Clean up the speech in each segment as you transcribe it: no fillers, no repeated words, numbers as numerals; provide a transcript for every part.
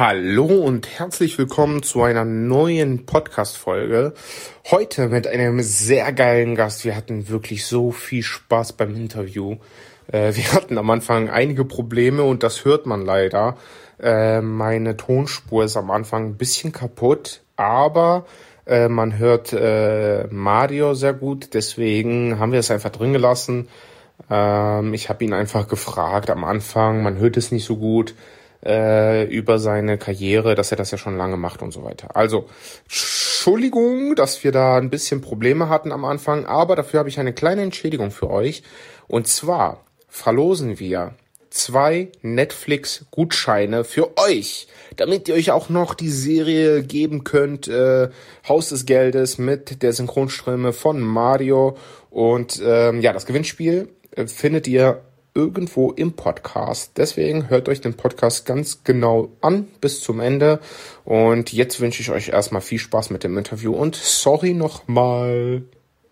Hallo und herzlich willkommen zu einer neuen Podcast-Folge. Heute mit einem sehr geilen Gast. Wir hatten wirklich so viel Spaß beim Interview. Wir hatten am Anfang einige Probleme und das hört man leider. Meine Tonspur ist am Anfang ein bisschen kaputt, aber man hört Mario sehr gut. Deswegen haben wir es einfach drin gelassen. Ich habe ihn einfach gefragt am Anfang, man hört es nicht so gut, über seine Karriere, dass er das ja schon lange macht und so weiter. Also, Entschuldigung, dass wir da ein bisschen Probleme hatten am Anfang, aber dafür habe ich eine kleine Entschädigung für euch. Und zwar verlosen wir 2 Netflix-Gutscheine für euch, damit ihr euch auch noch die Serie geben könnt, Haus des Geldes mit der Synchronstimme von Mario. Und das Gewinnspiel findet ihr irgendwo im Podcast. Deswegen hört euch den Podcast ganz genau an bis zum Ende. Und jetzt wünsche ich euch erstmal viel Spaß mit dem Interview und sorry nochmal.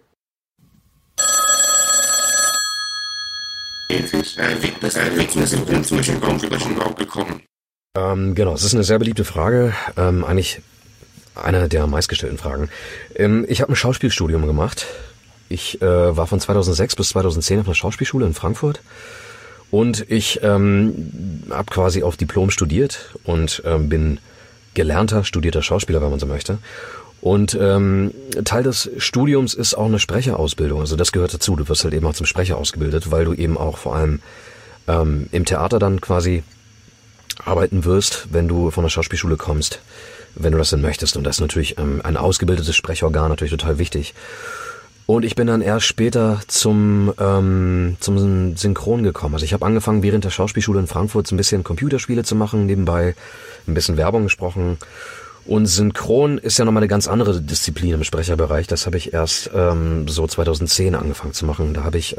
Genau, es ist eine sehr beliebte Frage, eigentlich eine der meistgestellten Fragen. Ich habe ein Schauspielstudium gemacht. Ich war von 2006 bis 2010 auf einer Schauspielschule in Frankfurt und ich habe quasi auf Diplom studiert und bin studierter Schauspieler, wenn man so möchte. Und Teil des Studiums ist auch eine Sprecherausbildung, also das gehört dazu. Du wirst halt eben auch zum Sprecher ausgebildet, weil du eben auch vor allem im Theater dann quasi arbeiten wirst, wenn du von der Schauspielschule kommst, wenn du das denn möchtest. Und das ist natürlich ein ausgebildetes Sprechorgan natürlich total wichtig. Und ich bin dann erst später zum Synchron gekommen. Also ich habe angefangen, während der Schauspielschule in Frankfurt so ein bisschen Computerspiele zu machen, nebenbei ein bisschen Werbung gesprochen. Und Synchron ist ja nochmal eine ganz andere Disziplin im Sprecherbereich. Das habe ich erst so 2010 angefangen zu machen. Da habe ich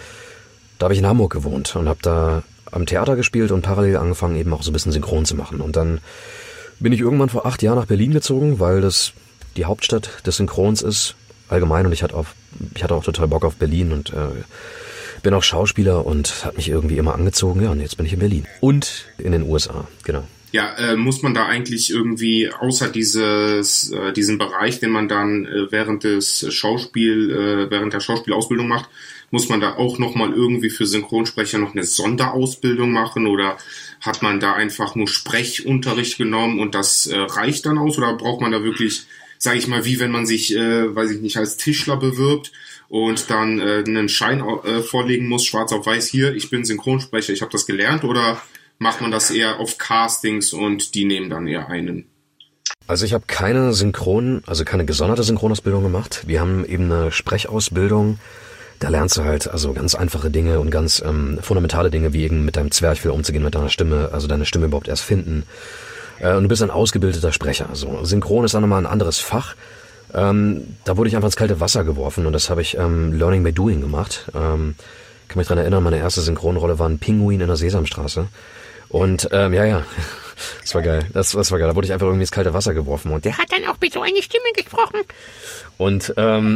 in Hamburg gewohnt und habe da am Theater gespielt und parallel angefangen, eben auch so ein bisschen Synchron zu machen. Und dann bin ich irgendwann vor 8 Jahren nach Berlin gezogen, weil das die Hauptstadt des Synchrons ist. Allgemein, und ich hatte auch total Bock auf Berlin und bin auch Schauspieler und hat mich irgendwie immer angezogen. Ja, und jetzt bin ich in Berlin und in den USA, genau. Ja, muss man da eigentlich irgendwie, außer diesen Bereich, den man dann während der Schauspielausbildung macht, muss man da auch nochmal irgendwie für Synchronsprecher noch eine Sonderausbildung machen oder hat man da einfach nur Sprechunterricht genommen und das reicht dann aus oder braucht man da wirklich, sage ich mal, wie wenn man sich, als Tischler bewirbt und dann einen Schein vorlegen muss, schwarz auf weiß, hier, ich bin Synchronsprecher, ich habe das gelernt, oder macht man das eher auf Castings und die nehmen dann eher einen? Also ich habe keine gesonderte Synchronausbildung gemacht. Wir haben eben eine Sprechausbildung. Da lernst du halt also ganz einfache Dinge und ganz fundamentale Dinge, wie eben mit deinem Zwerchfell umzugehen, mit deiner Stimme, also deine Stimme überhaupt erst finden. Und du bist ein ausgebildeter Sprecher. So, Synchron ist dann nochmal ein anderes Fach. Da wurde ich einfach ins kalte Wasser geworfen und das habe ich Learning by Doing gemacht. Kann mich dran erinnern, meine erste Synchronrolle war ein Pinguin in der Sesamstraße. Und das war geil. Das war geil. Da wurde ich einfach irgendwie ins kalte Wasser geworfen und der hat dann auch mit so einer Stimme gesprochen. Und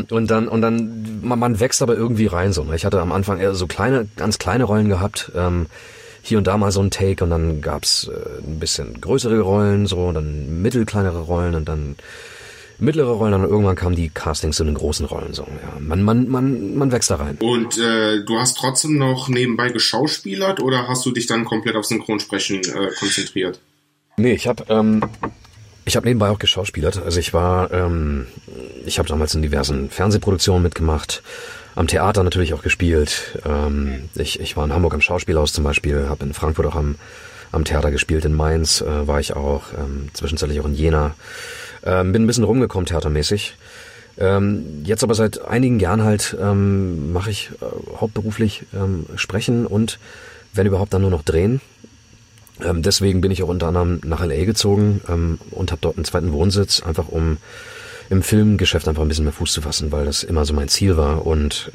dann man wächst aber irgendwie rein so. Ich hatte am Anfang eher so ganz kleine Rollen gehabt. Hier und da mal so ein Take und dann gab's ein bisschen größere Rollen, so, dann mittelkleinere Rollen und dann mittlere Rollen, und dann irgendwann kamen die Castings zu den großen Rollen, so, ja. Man wächst da rein. Und du hast trotzdem noch nebenbei geschauspielert oder hast du dich dann komplett auf Synchronsprechen konzentriert? Nee, ich habe nebenbei auch geschauspielert. Also ich habe damals in diversen Fernsehproduktionen mitgemacht, am Theater natürlich auch gespielt. Ich war in Hamburg am Schauspielhaus zum Beispiel, habe in Frankfurt auch am Theater gespielt, in Mainz war ich auch, zwischenzeitlich auch in Jena. Bin ein bisschen rumgekommen theatermäßig. Jetzt aber seit einigen Jahren halt mache ich hauptberuflich Sprechen und wenn überhaupt dann nur noch drehen. Deswegen bin ich auch unter anderem nach LA gezogen und habe dort einen zweiten Wohnsitz, einfach um im Filmgeschäft einfach ein bisschen mehr Fuß zu fassen, weil das immer so mein Ziel war. Und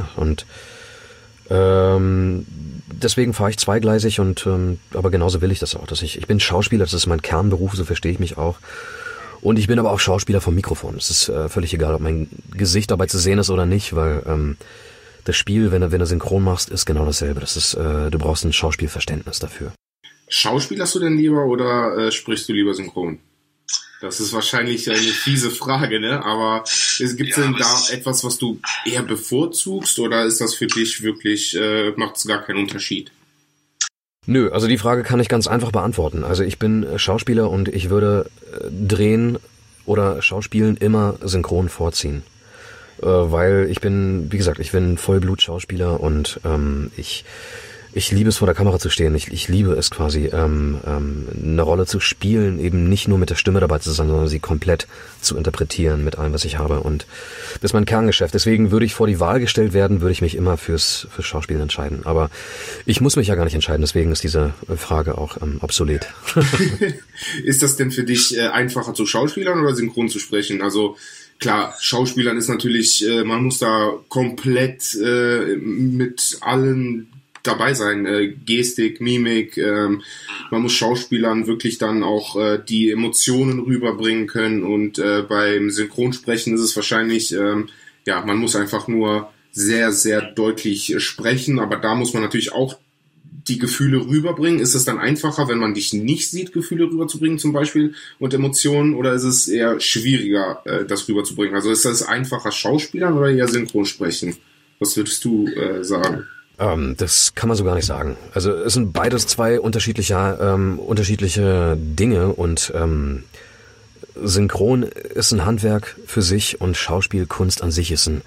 deswegen fahre ich zweigleisig aber genauso will ich das auch. Ich bin Schauspieler, das ist mein Kernberuf, so verstehe ich mich auch. Und ich bin aber auch Schauspieler vom Mikrofon. Es ist völlig egal, ob mein Gesicht dabei zu sehen ist oder nicht, weil das Spiel, wenn du synchron machst, ist genau dasselbe. Das ist, du brauchst ein Schauspielverständnis dafür. Schauspielerst du denn lieber oder sprichst du lieber synchron? Das ist wahrscheinlich eine fiese Frage, ne? Aber gibt es denn da etwas, was du eher bevorzugst, oder ist das für dich wirklich, macht es gar keinen Unterschied? Nö, also die Frage kann ich ganz einfach beantworten. Also ich bin Schauspieler und ich würde drehen oder Schauspielen immer synchron vorziehen. Weil ich bin, wie gesagt, ich bin Vollblut-Schauspieler und ich liebe es, vor der Kamera zu stehen. Ich liebe es quasi, eine Rolle zu spielen, eben nicht nur mit der Stimme dabei zu sein, sondern sie komplett zu interpretieren mit allem, was ich habe. Und das ist mein Kerngeschäft. Deswegen würde ich vor die Wahl gestellt werden, würde ich mich immer fürs Schauspielen entscheiden. Aber ich muss mich ja gar nicht entscheiden, deswegen ist diese Frage auch obsolet. Ist das denn für dich einfacher zu Schauspielern oder synchron zu sprechen? Also klar, Schauspielern ist natürlich, man muss da komplett mit allen dabei sein, Gestik, Mimik, man muss Schauspielern wirklich dann auch die Emotionen rüberbringen können, und beim Synchronsprechen ist es wahrscheinlich, man muss einfach nur sehr, sehr deutlich sprechen, aber da muss man natürlich auch die Gefühle rüberbringen. Ist es dann einfacher, wenn man dich nicht sieht, Gefühle rüberzubringen zum Beispiel und Emotionen, oder ist es eher schwieriger, das rüberzubringen? Also ist das einfacher Schauspielern oder eher Synchronsprechen? Was würdest du sagen? Das kann man so gar nicht sagen. Also es sind beides zwei unterschiedliche Dinge, und Synchron ist ein Handwerk für sich und Schauspielkunst an sich ist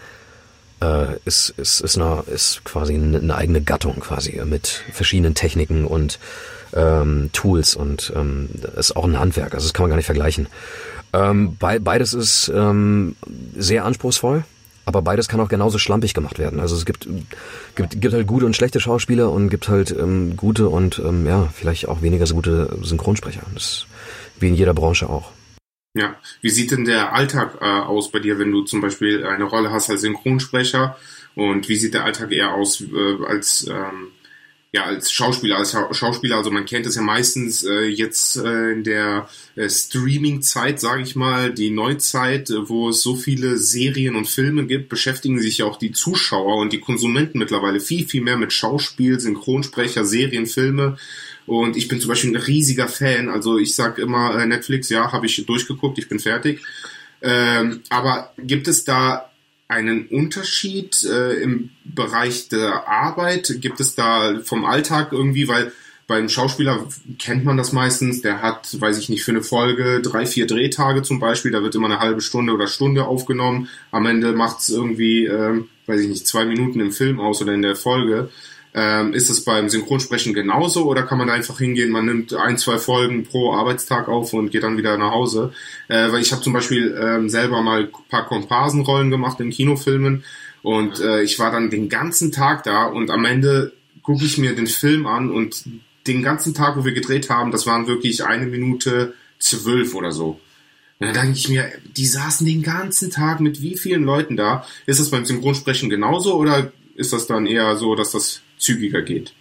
quasi eine eigene Gattung quasi mit verschiedenen Techniken und Tools, und ist auch ein Handwerk. Also das kann man gar nicht vergleichen. Beides ist sehr anspruchsvoll. Aber beides kann auch genauso schlampig gemacht werden. Also es gibt halt gute und schlechte Schauspieler und gibt halt gute und vielleicht auch weniger so gute Synchronsprecher. Das ist wie in jeder Branche auch. Ja, wie sieht denn der Alltag aus bei dir, wenn du zum Beispiel eine Rolle hast als Synchronsprecher? Und wie sieht der Alltag eher aus als Schauspieler? Als Schauspieler, also man kennt es ja meistens jetzt in der Streaming-Zeit, sage ich mal, die Neuzeit, wo es so viele Serien und Filme gibt, beschäftigen sich ja auch die Zuschauer und die Konsumenten mittlerweile viel, viel mehr mit Schauspiel, Synchronsprecher, Serien, Filme. Und ich bin zum Beispiel ein riesiger Fan. Also ich sag immer, Netflix, ja, habe ich durchgeguckt, ich bin fertig. Aber gibt es da einen Unterschied im Bereich der Arbeit? Gibt es da vom Alltag irgendwie, weil beim Schauspieler kennt man das meistens, der hat, weiß ich nicht, für eine Folge 3-4 Drehtage zum Beispiel, da wird immer eine halbe Stunde oder Stunde aufgenommen, am Ende macht's irgendwie, 2 Minuten im Film aus oder in der Folge. Ist das beim Synchronsprechen genauso, oder kann man da einfach hingehen, man nimmt 1-2 Folgen pro Arbeitstag auf und geht dann wieder nach Hause? Weil ich habe zum Beispiel selber mal ein paar Komparsenrollen gemacht in Kinofilmen, und ich war dann den ganzen Tag da, und am Ende gucke ich mir den Film an, und den ganzen Tag, wo wir gedreht haben, das waren wirklich 1:12 oder so. Und dann denke ich mir, die saßen den ganzen Tag mit wie vielen Leuten da? Ist das beim Synchronsprechen genauso, oder ist das dann eher so, dass das zügiger geht?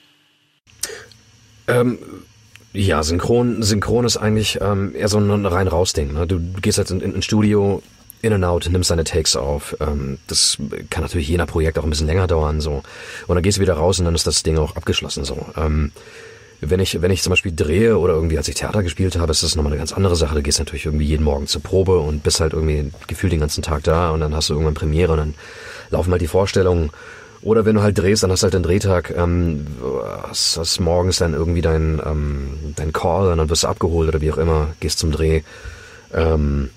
Synchron ist eigentlich eher so ein Rein-Raus-Ding. Ne? Du gehst jetzt in ein Studio, in and out, nimmst deine Takes auf. Das kann natürlich je nach Projekt auch ein bisschen länger dauern. So. Und dann gehst du wieder raus und dann ist das Ding auch abgeschlossen. So. Wenn ich zum Beispiel drehe oder irgendwie, als ich Theater gespielt habe, ist das nochmal eine ganz andere Sache. Du gehst natürlich irgendwie jeden Morgen zur Probe und bist halt irgendwie gefühlt den ganzen Tag da, und dann hast du irgendwann Premiere und dann laufen halt die Vorstellungen. Oder wenn du halt drehst, dann hast du halt den Drehtag, hast morgens dann irgendwie dein Call, und dann wirst du abgeholt oder wie auch immer, gehst zum Dreh. Man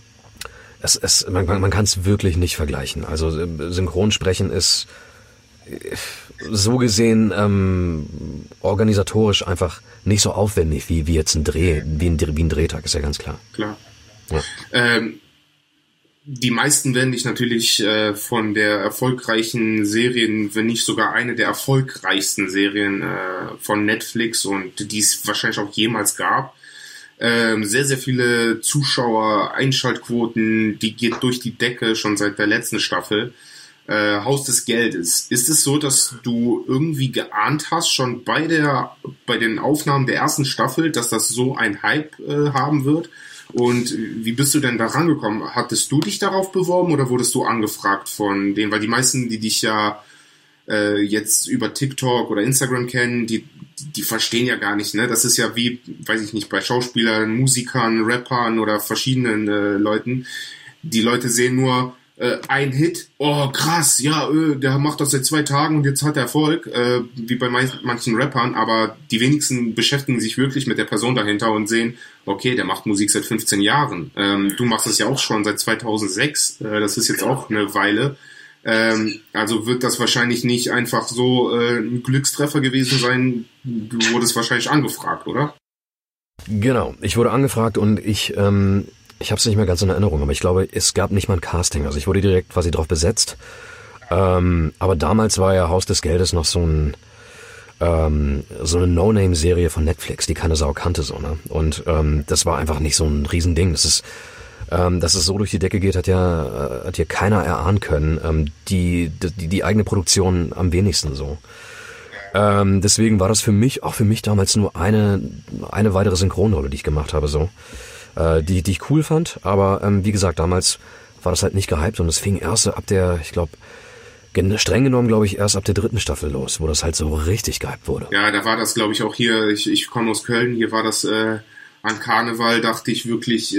kann es wirklich nicht vergleichen. Also Synchronsprechen ist so gesehen organisatorisch einfach nicht so aufwendig wie jetzt ein Drehtag, ist ja ganz klar. Klar. Ja. Die meisten werden dich natürlich von der erfolgreichen Serien, wenn nicht sogar eine der erfolgreichsten Serien von Netflix, und die es wahrscheinlich auch jemals gab. Sehr, sehr viele Zuschauer, Einschaltquoten, die geht durch die Decke schon seit der letzten Staffel. Haus des Geldes. Ist es so, dass du irgendwie geahnt hast, schon bei den Aufnahmen der ersten Staffel, dass das so ein Hype haben wird? Und wie bist du denn da rangekommen? Hattest du dich darauf beworben oder wurdest du angefragt von denen? Weil die meisten, die dich ja jetzt über TikTok oder Instagram kennen, die verstehen ja gar nicht, ne? Das ist ja wie, weiß ich nicht, bei Schauspielern, Musikern, Rappern oder verschiedenen Leuten. Die Leute sehen nur ein Hit, oh krass, ja, der macht das seit 2 Tagen und jetzt hat er Erfolg, wie bei manchen Rappern, aber die wenigsten beschäftigen sich wirklich mit der Person dahinter und sehen, okay, der macht Musik seit 15 Jahren. Du machst das ja auch schon seit 2006, das ist jetzt auch eine Weile. Also wird das wahrscheinlich nicht einfach so ein Glückstreffer gewesen sein. Du wurdest wahrscheinlich angefragt, oder? Genau, ich wurde angefragt und ich habe es nicht mehr ganz in Erinnerung, aber ich glaube, es gab nicht mal ein Casting. Also ich wurde direkt quasi drauf besetzt. Aber damals war ja Haus des Geldes noch so eine No-Name-Serie von Netflix, die keine Sau kannte, so, ne? Und das war einfach nicht so ein Riesending. Dass es so durch die Decke geht, hat hier keiner erahnen können. Die eigene Produktion am wenigsten so. Deswegen war das für mich damals nur eine weitere Synchronrolle, die ich gemacht habe, so. Die ich cool fand, aber wie gesagt, damals war das halt nicht gehypt und es fing erst ab der, ich glaube, streng genommen, glaube ich, erst ab der 3. Staffel los, wo das halt so richtig gehypt wurde. Ja, da war das, glaube ich, auch hier, ich komme aus Köln, hier war das an Karneval, dachte ich wirklich,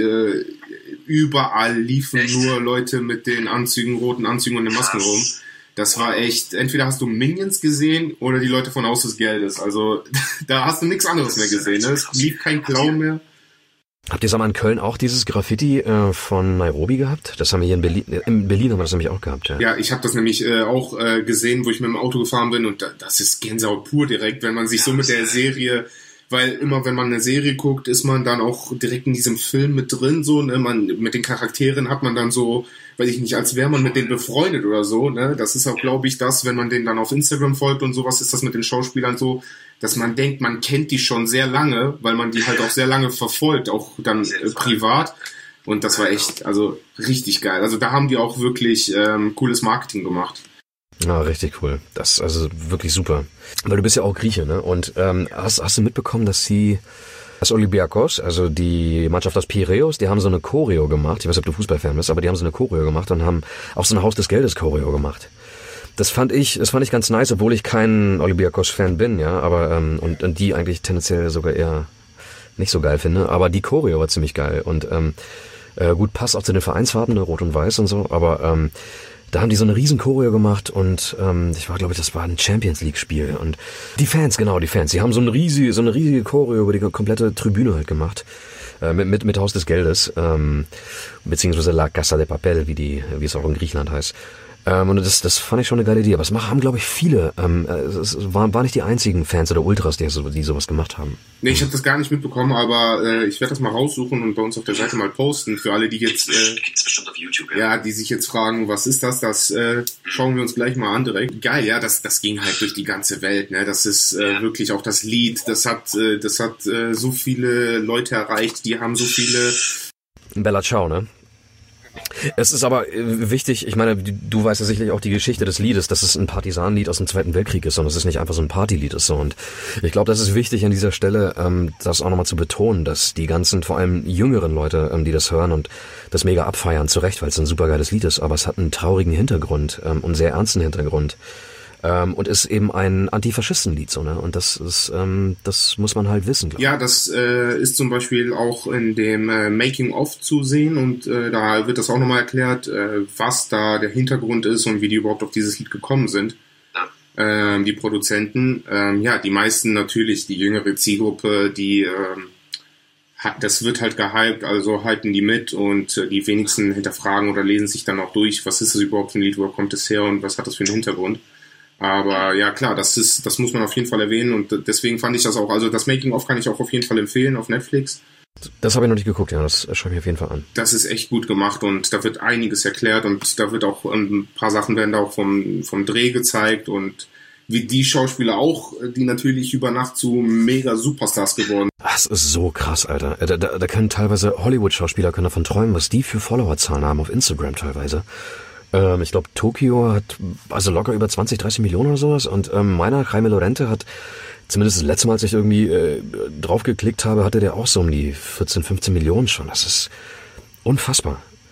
überall liefen nur Leute mit den Anzügen, roten Anzügen und den Masken rum. Das war echt, entweder hast du Minions gesehen oder die Leute von Haus des Geldes. Also da hast du nichts anderes mehr gesehen. Ne? Es lief kein Clown mehr. Habt ihr sag mal in Köln auch dieses Graffiti von Nairobi gehabt? Das haben wir hier in Berlin. In Berlin haben wir das nämlich auch gehabt. Ja, ich habe das nämlich auch gesehen, wo ich mit dem Auto gefahren bin und das ist Gänsehaut pur direkt, wenn man sich so mit der Serie, weil immer wenn man eine Serie guckt, ist man dann auch direkt in diesem Film mit drin, so, ne? Mit den Charakteren hat man dann so, weiß ich nicht, als wäre man mit denen befreundet oder so, ne? Das ist auch, glaube ich, das, wenn man denen dann auf Instagram folgt und sowas, ist das mit den Schauspielern so, dass man denkt, man kennt die schon sehr lange, weil man die halt auch sehr lange verfolgt, auch dann privat. Und das war echt, also richtig geil. Also da haben die auch wirklich cooles Marketing gemacht. Ja, richtig cool. Das ist also wirklich super. Weil du bist ja auch Grieche, ne? Und hast du mitbekommen, dass das Olympiakos, also die Mannschaft aus Piräus, die haben so eine Choreo gemacht. Ich weiß nicht, ob du Fußballfan bist, aber die haben so eine Choreo gemacht und haben auch so ein Haus des Geldes Choreo gemacht. Das fand ich ganz nice, obwohl ich kein Olympiakos-Fan bin, ja, aber und die eigentlich tendenziell sogar eher nicht so geil finde. Aber die Choreo war ziemlich geil und gut, passt auch zu den Vereinsfarben, ne, Rot und Weiß und so, aber da haben die so eine riesen Choreo gemacht und das war ein Champions League Spiel und die Fans, die haben so eine riesige Choreo über die komplette Tribüne halt gemacht, mit Haus des Geldes, beziehungsweise La Casa de Papel, wie es auch in Griechenland heißt. Und das fand ich schon eine geile Idee. Aber es haben, glaube ich, viele. Es waren nicht die einzigen Fans oder Ultras, die sowas gemacht haben. Nee, ich habe das gar nicht mitbekommen, aber ich werde das mal raussuchen und bei uns auf der Seite mal posten. Für alle, die jetzt gibt's bestimmt auf YouTube, ja, die sich jetzt fragen, was ist das? Das schauen wir uns gleich mal an direkt. Geil, ja, das ging halt durch die ganze Welt. Ne, das ist wirklich auch das Lied. Das hat so viele Leute erreicht. Die haben so viele. Bella Ciao, ne? Es ist aber wichtig, ich meine, du weißt ja sicherlich auch die Geschichte des Liedes, dass es ein Partisanenlied aus dem Zweiten Weltkrieg ist und es ist nicht einfach so ein Partylied ist. So. Und ich glaube, das ist wichtig an dieser Stelle, das auch nochmal zu betonen, dass die ganzen, vor allem jüngeren Leute, die das hören und das mega abfeiern, zu Recht, weil es ein super geiles Lied ist, aber es hat einen traurigen Hintergrund und einen sehr ernsten Hintergrund. Und ist eben ein Antifaschistenlied, so, ne? Und das muss man halt wissen, glaube ich. Ja, das ist zum Beispiel auch in dem Making-of zu sehen und da wird das auch nochmal erklärt, was da der Hintergrund ist und wie die überhaupt auf dieses Lied gekommen sind. Die Produzenten, die meisten natürlich, die jüngere Zielgruppe, das wird halt gehypt, also halten die mit und die wenigsten hinterfragen oder lesen sich dann auch durch, was ist das überhaupt für ein Lied, wo kommt es her und was hat das für einen Hintergrund. Aber ja, klar, das muss man auf jeden Fall erwähnen und deswegen fand ich das auch, also das Making-of kann ich auch auf jeden Fall empfehlen auf Netflix. Das habe ich noch nicht geguckt, ja, das schaue ich mir auf jeden Fall an. Das ist echt gut gemacht und da wird einiges erklärt und da wird auch, ein paar Sachen werden da auch vom Dreh gezeigt und wie die Schauspieler auch, die natürlich über Nacht zu mega Superstars geworden. Das ist so krass, Alter. Da können teilweise Hollywood-Schauspieler davon träumen, was die für Followerzahlen haben auf Instagram teilweise. Ich glaube, Tokio hat also locker über 20, 30 Millionen oder sowas und meiner, Jaime Lorente, hat zumindest das letzte Mal, als ich irgendwie drauf geklickt habe, hatte der auch so um die 14, 15 Millionen schon. Das ist unfassbar.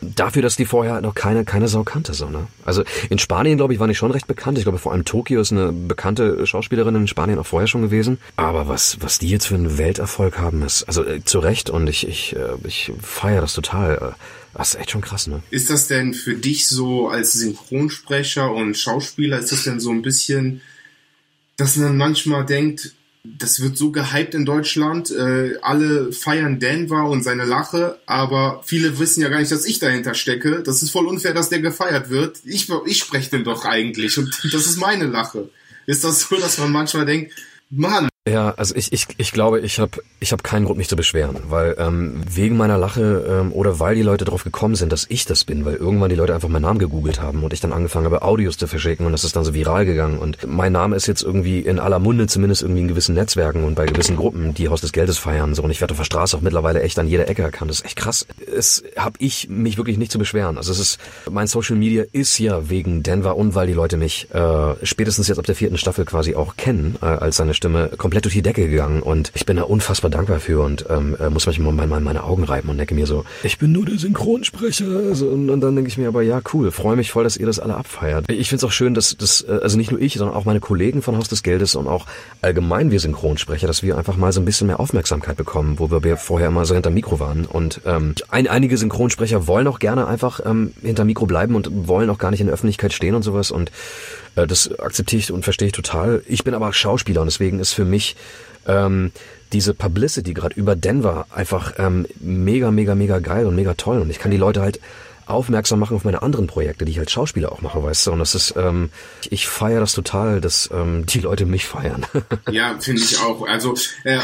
Dafür, dass die vorher halt noch keine Sau kannte, so, ne? Also in Spanien, glaube ich, war ich schon recht bekannt. Ich glaube, vor allem Tokio ist eine bekannte Schauspielerin in Spanien auch vorher schon gewesen. Aber was die jetzt für einen Welterfolg haben, ist, also zu Recht, und ich feiere das total. Das ist echt schon krass, ne? Ist das denn für dich so als Synchronsprecher und Schauspieler, ist das denn so ein bisschen, dass man manchmal denkt, das wird so gehypt in Deutschland, alle feiern Denver und seine Lache, aber viele wissen ja gar nicht, dass ich dahinter stecke. Das ist voll unfair, dass der gefeiert wird. Ich spreche den doch eigentlich und das ist meine Lache. Ist das so, dass man manchmal denkt, Mann. Ja, also ich glaube, ich hab keinen Grund, mich zu beschweren, weil wegen meiner Lache oder weil die Leute drauf gekommen sind, dass ich das bin, weil irgendwann die Leute einfach meinen Namen gegoogelt haben und ich dann angefangen habe, Audios zu verschicken, und das ist dann so viral gegangen, und mein Name ist jetzt irgendwie in aller Munde, zumindest irgendwie in gewissen Netzwerken und bei gewissen Gruppen, die Haus des Geldes feiern, so, und ich werde auf der Straße auch mittlerweile echt an jeder Ecke erkannt. Das ist echt krass. Es habe ich mich wirklich nicht zu beschweren. Also mein Social Media ist ja wegen Denver und weil die Leute mich spätestens jetzt ab der 4. Staffel quasi auch kennen, als seine Stimme komplett durch die Decke gegangen, und ich bin da unfassbar dankbar für und muss manchmal meine Augen reiben und denke mir so, ich bin nur der Synchronsprecher, also, und dann denke ich mir aber, ja cool, freue mich voll, dass ihr das alle abfeiert. Ich finde es auch schön, dass also nicht nur ich, sondern auch meine Kollegen von Haus des Geldes und auch allgemein wir Synchronsprecher, dass wir einfach mal so ein bisschen mehr Aufmerksamkeit bekommen, wo wir vorher immer so hinterm Mikro waren, und einige Synchronsprecher wollen auch gerne einfach hinterm Mikro bleiben und wollen auch gar nicht in der Öffentlichkeit stehen und sowas, und das akzeptiere ich und verstehe ich total. Ich bin aber Schauspieler und deswegen ist für mich diese Publicity gerade über Denver einfach mega, mega, mega geil und mega toll, und ich kann die Leute halt aufmerksam machen auf meine anderen Projekte, die ich als Schauspieler auch mache, weißt du, und das ist, ich feiere das total, dass die Leute mich feiern. Ja, finde ich auch. Also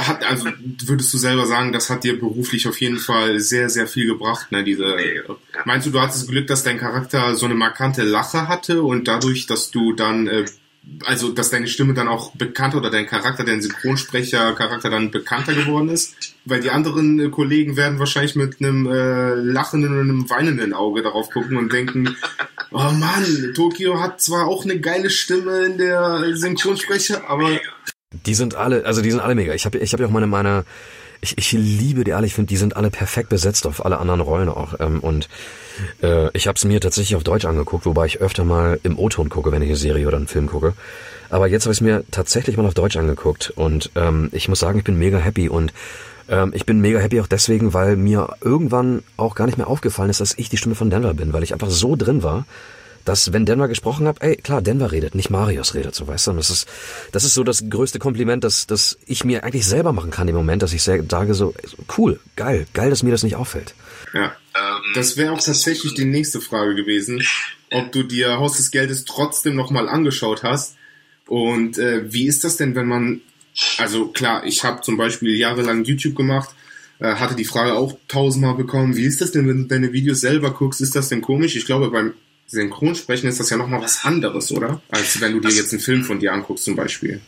würdest du selber sagen, das hat dir beruflich auf jeden Fall sehr, sehr viel gebracht, ne? Meinst du hattest Glück, dass dein Charakter so eine markante Lache hatte und dadurch, dass du dann dass deine Stimme dann auch bekannter oder dein Charakter, dein Synchronsprecher-Charakter dann bekannter geworden ist? Weil die anderen Kollegen werden wahrscheinlich mit einem lachenden und einem weinenden Auge darauf gucken und denken, oh Mann, Tokio hat zwar auch eine geile Stimme in der Synchronsprecher, aber... Die sind alle mega. Ich hab ja auch meine ich liebe die alle, ich finde, die sind alle perfekt besetzt auf alle anderen Rollen auch. Und ich habe es mir tatsächlich auf Deutsch angeguckt, wobei ich öfter mal im O-Ton gucke, wenn ich eine Serie oder einen Film gucke. Aber jetzt habe ich es mir tatsächlich mal auf Deutsch angeguckt, und ich muss sagen, ich bin mega happy, und ich bin mega happy auch deswegen, weil mir irgendwann auch gar nicht mehr aufgefallen ist, dass ich die Stimme von Denver bin, weil ich einfach so drin war, dass, wenn Denver gesprochen hat, klar, Denver redet, nicht Marius redet, so, weißt du. Und das ist so das größte Kompliment, das ich mir eigentlich selber machen kann im Moment, dass ich sage so, cool, geil, dass mir das nicht auffällt. Ja, das wäre auch tatsächlich die nächste Frage gewesen, ob du dir Haus des Geldes trotzdem nochmal angeschaut hast. Und wie ist das denn, wenn man, also klar, ich habe zum Beispiel jahrelang YouTube gemacht, hatte die Frage auch 1000-mal bekommen, wie ist das denn, wenn du deine Videos selber guckst, ist das denn komisch? Ich glaube, beim Synchronsprechen ist das ja nochmal was anderes, oder? Als wenn du dir jetzt einen Film von dir anguckst zum Beispiel.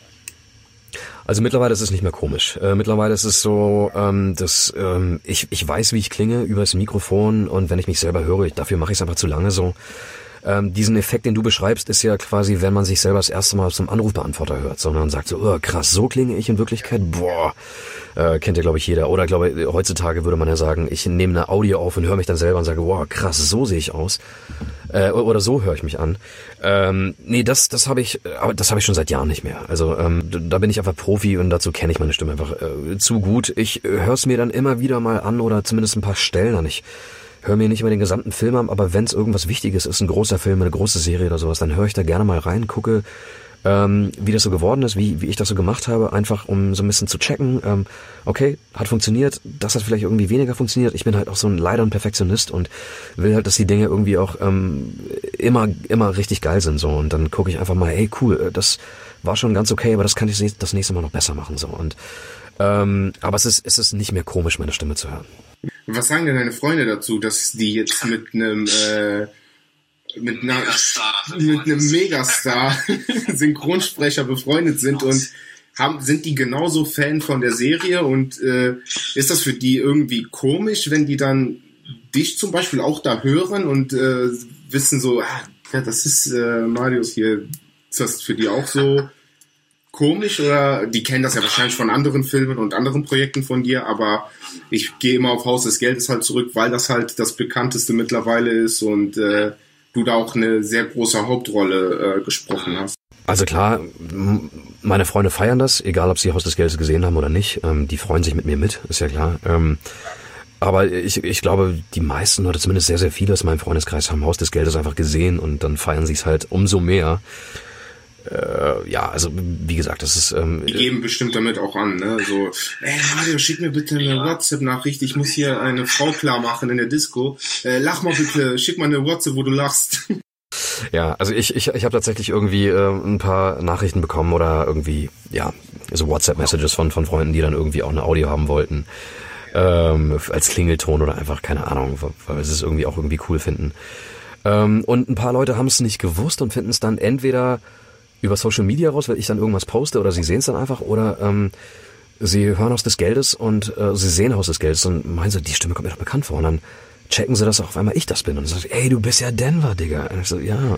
Also mittlerweile ist es nicht mehr komisch. Mittlerweile ist es so, dass ich weiß, wie ich klinge über das Mikrofon, und wenn ich mich selber höre, dafür mache ich es einfach zu lange so. Diesen Effekt, den du beschreibst, ist ja quasi, wenn man sich selber das erste Mal zum Anrufbeantworter hört, sondern sagt so, oh, krass, so klinge ich in Wirklichkeit, boah, kennt ja, glaube ich, jeder. Oder glaube heutzutage würde man ja sagen, ich nehme eine Audio auf und höre mich dann selber und sage, wow, krass, so sehe ich aus. Oder so höre ich mich an. Nee, das habe ich schon seit Jahren nicht mehr. Also da bin ich einfach Profi, und dazu kenne ich meine Stimme einfach zu gut. Ich höre es mir dann immer wieder mal an, oder zumindest ein paar Stellen an. Ich höre mir nicht immer den gesamten Film an, aber wenn es irgendwas Wichtiges ist, ein großer Film, eine große Serie oder sowas, dann höre ich da gerne mal rein, gucke, wie das so geworden ist, wie ich das so gemacht habe, einfach um so ein bisschen zu checken, okay, hat funktioniert, das hat vielleicht irgendwie weniger funktioniert. Ich bin halt auch so leider ein Perfektionist und will halt, dass die Dinge irgendwie auch immer richtig geil sind, so, und dann gucke ich einfach mal, hey, cool, das war schon ganz okay, aber das kann ich das nächste Mal noch besser machen, so, und aber es ist nicht mehr komisch, meine Stimme zu hören. Was sagen denn deine Freunde dazu, dass die jetzt mit einem Megastar Synchronsprecher befreundet sind, und sind die genauso Fan von der Serie, und ist das für die irgendwie komisch, wenn die dann dich zum Beispiel auch da hören und wissen so, ja, das ist Marius hier, ist das für die auch so komisch oder die kennen das ja wahrscheinlich von anderen Filmen und anderen Projekten von dir, aber ich gehe immer auf Haus des Geldes halt zurück, weil das halt das bekannteste mittlerweile ist und du da auch eine sehr große Hauptrolle gesprochen hast. Also klar, meine Freunde feiern das, egal ob sie Haus des Geldes gesehen haben oder nicht. Die freuen sich mit mir mit, ist ja klar. Aber ich glaube, die meisten oder zumindest sehr, sehr viele aus meinem Freundeskreis haben Haus des Geldes einfach gesehen und dann feiern sie es halt umso mehr. Ja, also wie gesagt, das ist... die geben bestimmt damit auch an, ne? So, Mario, schick mir bitte eine WhatsApp-Nachricht, ich muss hier eine Frau klar machen in der Disco. Lach mal bitte, schick mal eine WhatsApp, wo du lachst. Ja, also ich habe tatsächlich irgendwie ein paar Nachrichten bekommen oder irgendwie, ja, so WhatsApp-Messages von Freunden, die dann irgendwie auch eine Audio haben wollten. Als Klingelton oder einfach, keine Ahnung, weil sie es irgendwie auch irgendwie cool finden. Und ein paar Leute haben es nicht gewusst und finden es dann entweder über Social Media raus, weil ich dann irgendwas poste oder sie sehen es dann einfach oder sie hören Haus des Geldes und sie sehen Haus des Geldes und meinen so, die Stimme kommt mir doch bekannt vor und dann checken sie, dass auf einmal ich das bin und sagen, ey, du bist ja Denver, Digga. Und ich so, ja,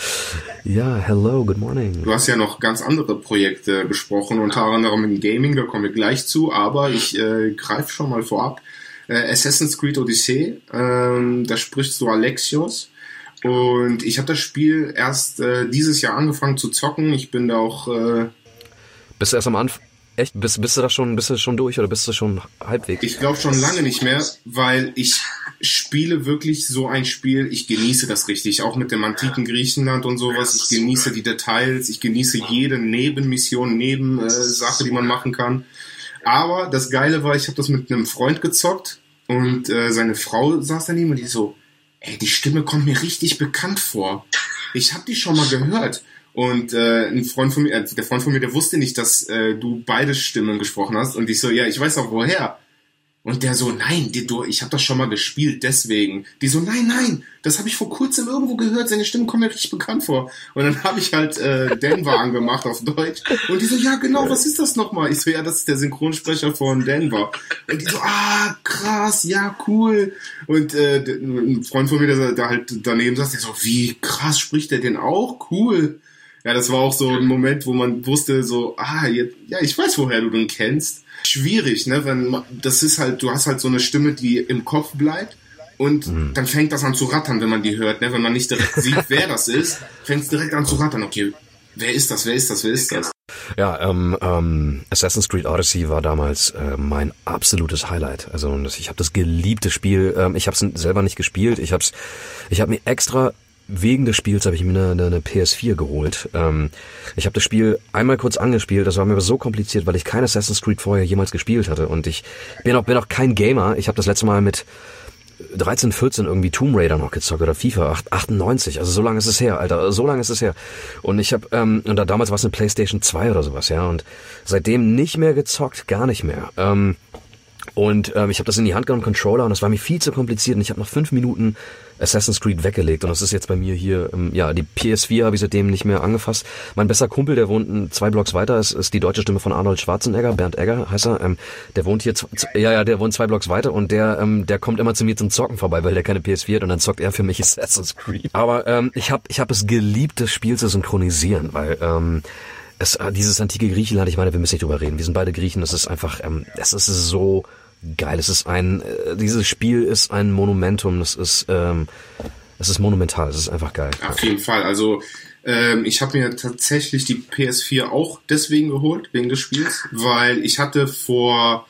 ja, hello, good morning. Du hast ja noch ganz andere Projekte besprochen, unter anderem im Gaming, da kommen wir gleich zu, aber ich greife schon mal vorab. Assassin's Creed Odyssey, da sprichst du Alexios und ich habe das Spiel erst dieses Jahr angefangen zu zocken. Ich bin da auch... Bist du erst am Anfang? Echt? Bist du schon durch oder bist du schon halbwegs? Ich glaube schon lange nicht mehr, weil ich spiele wirklich so ein Spiel, ich genieße das richtig, auch mit dem antiken Griechenland und sowas, ich genieße die Details, ich genieße jede Nebenmission, Nebensache, die man machen kann. Aber das Geile war, ich habe das mit einem Freund gezockt und seine Frau saß daneben und die so, ey, die Stimme kommt mir richtig bekannt vor. Ich habe die schon mal gehört. Und ein Freund von mir, der Freund von mir, der wusste nicht, dass du beide Stimmen gesprochen hast. Und ich so, ja, ich weiß auch woher. Und der so, nein, ich habe das schon mal gespielt, deswegen. Die so, nein, das habe ich vor kurzem irgendwo gehört, seine Stimmen kommen mir richtig bekannt vor. Und dann habe ich halt Denver angemacht auf Deutsch. Und die so, ja genau, was ist das nochmal? Ich so, ja, das ist der Synchronsprecher von Denver. Und die so, krass, ja, cool. Und ein Freund von mir, der da halt daneben saß, der so, wie krass spricht der denn auch? Cool. Ja, das war auch so ein Moment, wo man wusste so, ich weiß, woher du den kennst. Schwierig, ne, das ist halt, du hast halt so eine Stimme, die im Kopf bleibt und dann fängt das an zu rattern, wenn man die hört, ne, wenn man nicht direkt sieht, wer das ist, fängt es direkt an zu rattern. Okay, wer ist das? Ja, Assassin's Creed Odyssey war damals mein absolutes Highlight. Also ich habe das geliebte Spiel, ich habe es selber nicht gespielt, ich habe mir extra wegen des Spiels habe ich mir eine PS4 geholt. Ich habe das Spiel einmal kurz angespielt, das war mir aber so kompliziert, weil ich kein Assassin's Creed vorher jemals gespielt hatte und ich bin auch kein Gamer. Ich habe das letzte Mal mit 13, 14 irgendwie Tomb Raider noch gezockt oder FIFA 98, also so lange ist es her, Alter, so lange ist es her. Und ich habe und damals war es eine PlayStation 2 oder sowas, ja, und seitdem nicht mehr gezockt, gar nicht mehr. Und ich habe das in die Hand genommen, Controller, und das war mir viel zu kompliziert und ich habe nach 5 Minuten Assassin's Creed weggelegt und das ist jetzt bei mir hier, die PS4 habe ich seitdem nicht mehr angefasst. Mein bester Kumpel, der wohnt 2 Blocks weiter, ist die deutsche Stimme von Arnold Schwarzenegger, Bernd Egger heißt er, der wohnt hier, der wohnt 2 Blocks weiter und der kommt immer zu mir zum Zocken vorbei, weil der keine PS4 hat und dann zockt er für mich Assassin's Creed. Aber ich hab es geliebt, das Spiel zu synchronisieren, weil dieses antike Griechenland, ich meine, wir müssen nicht drüber reden, wir sind beide Griechen, das ist einfach, es ist so geil, dieses Spiel ist ein Monumentum, es ist monumental, es ist einfach geil. Auf jeden Fall, also ich habe mir tatsächlich die PS4 auch deswegen geholt, wegen des Spiels, weil ich hatte vor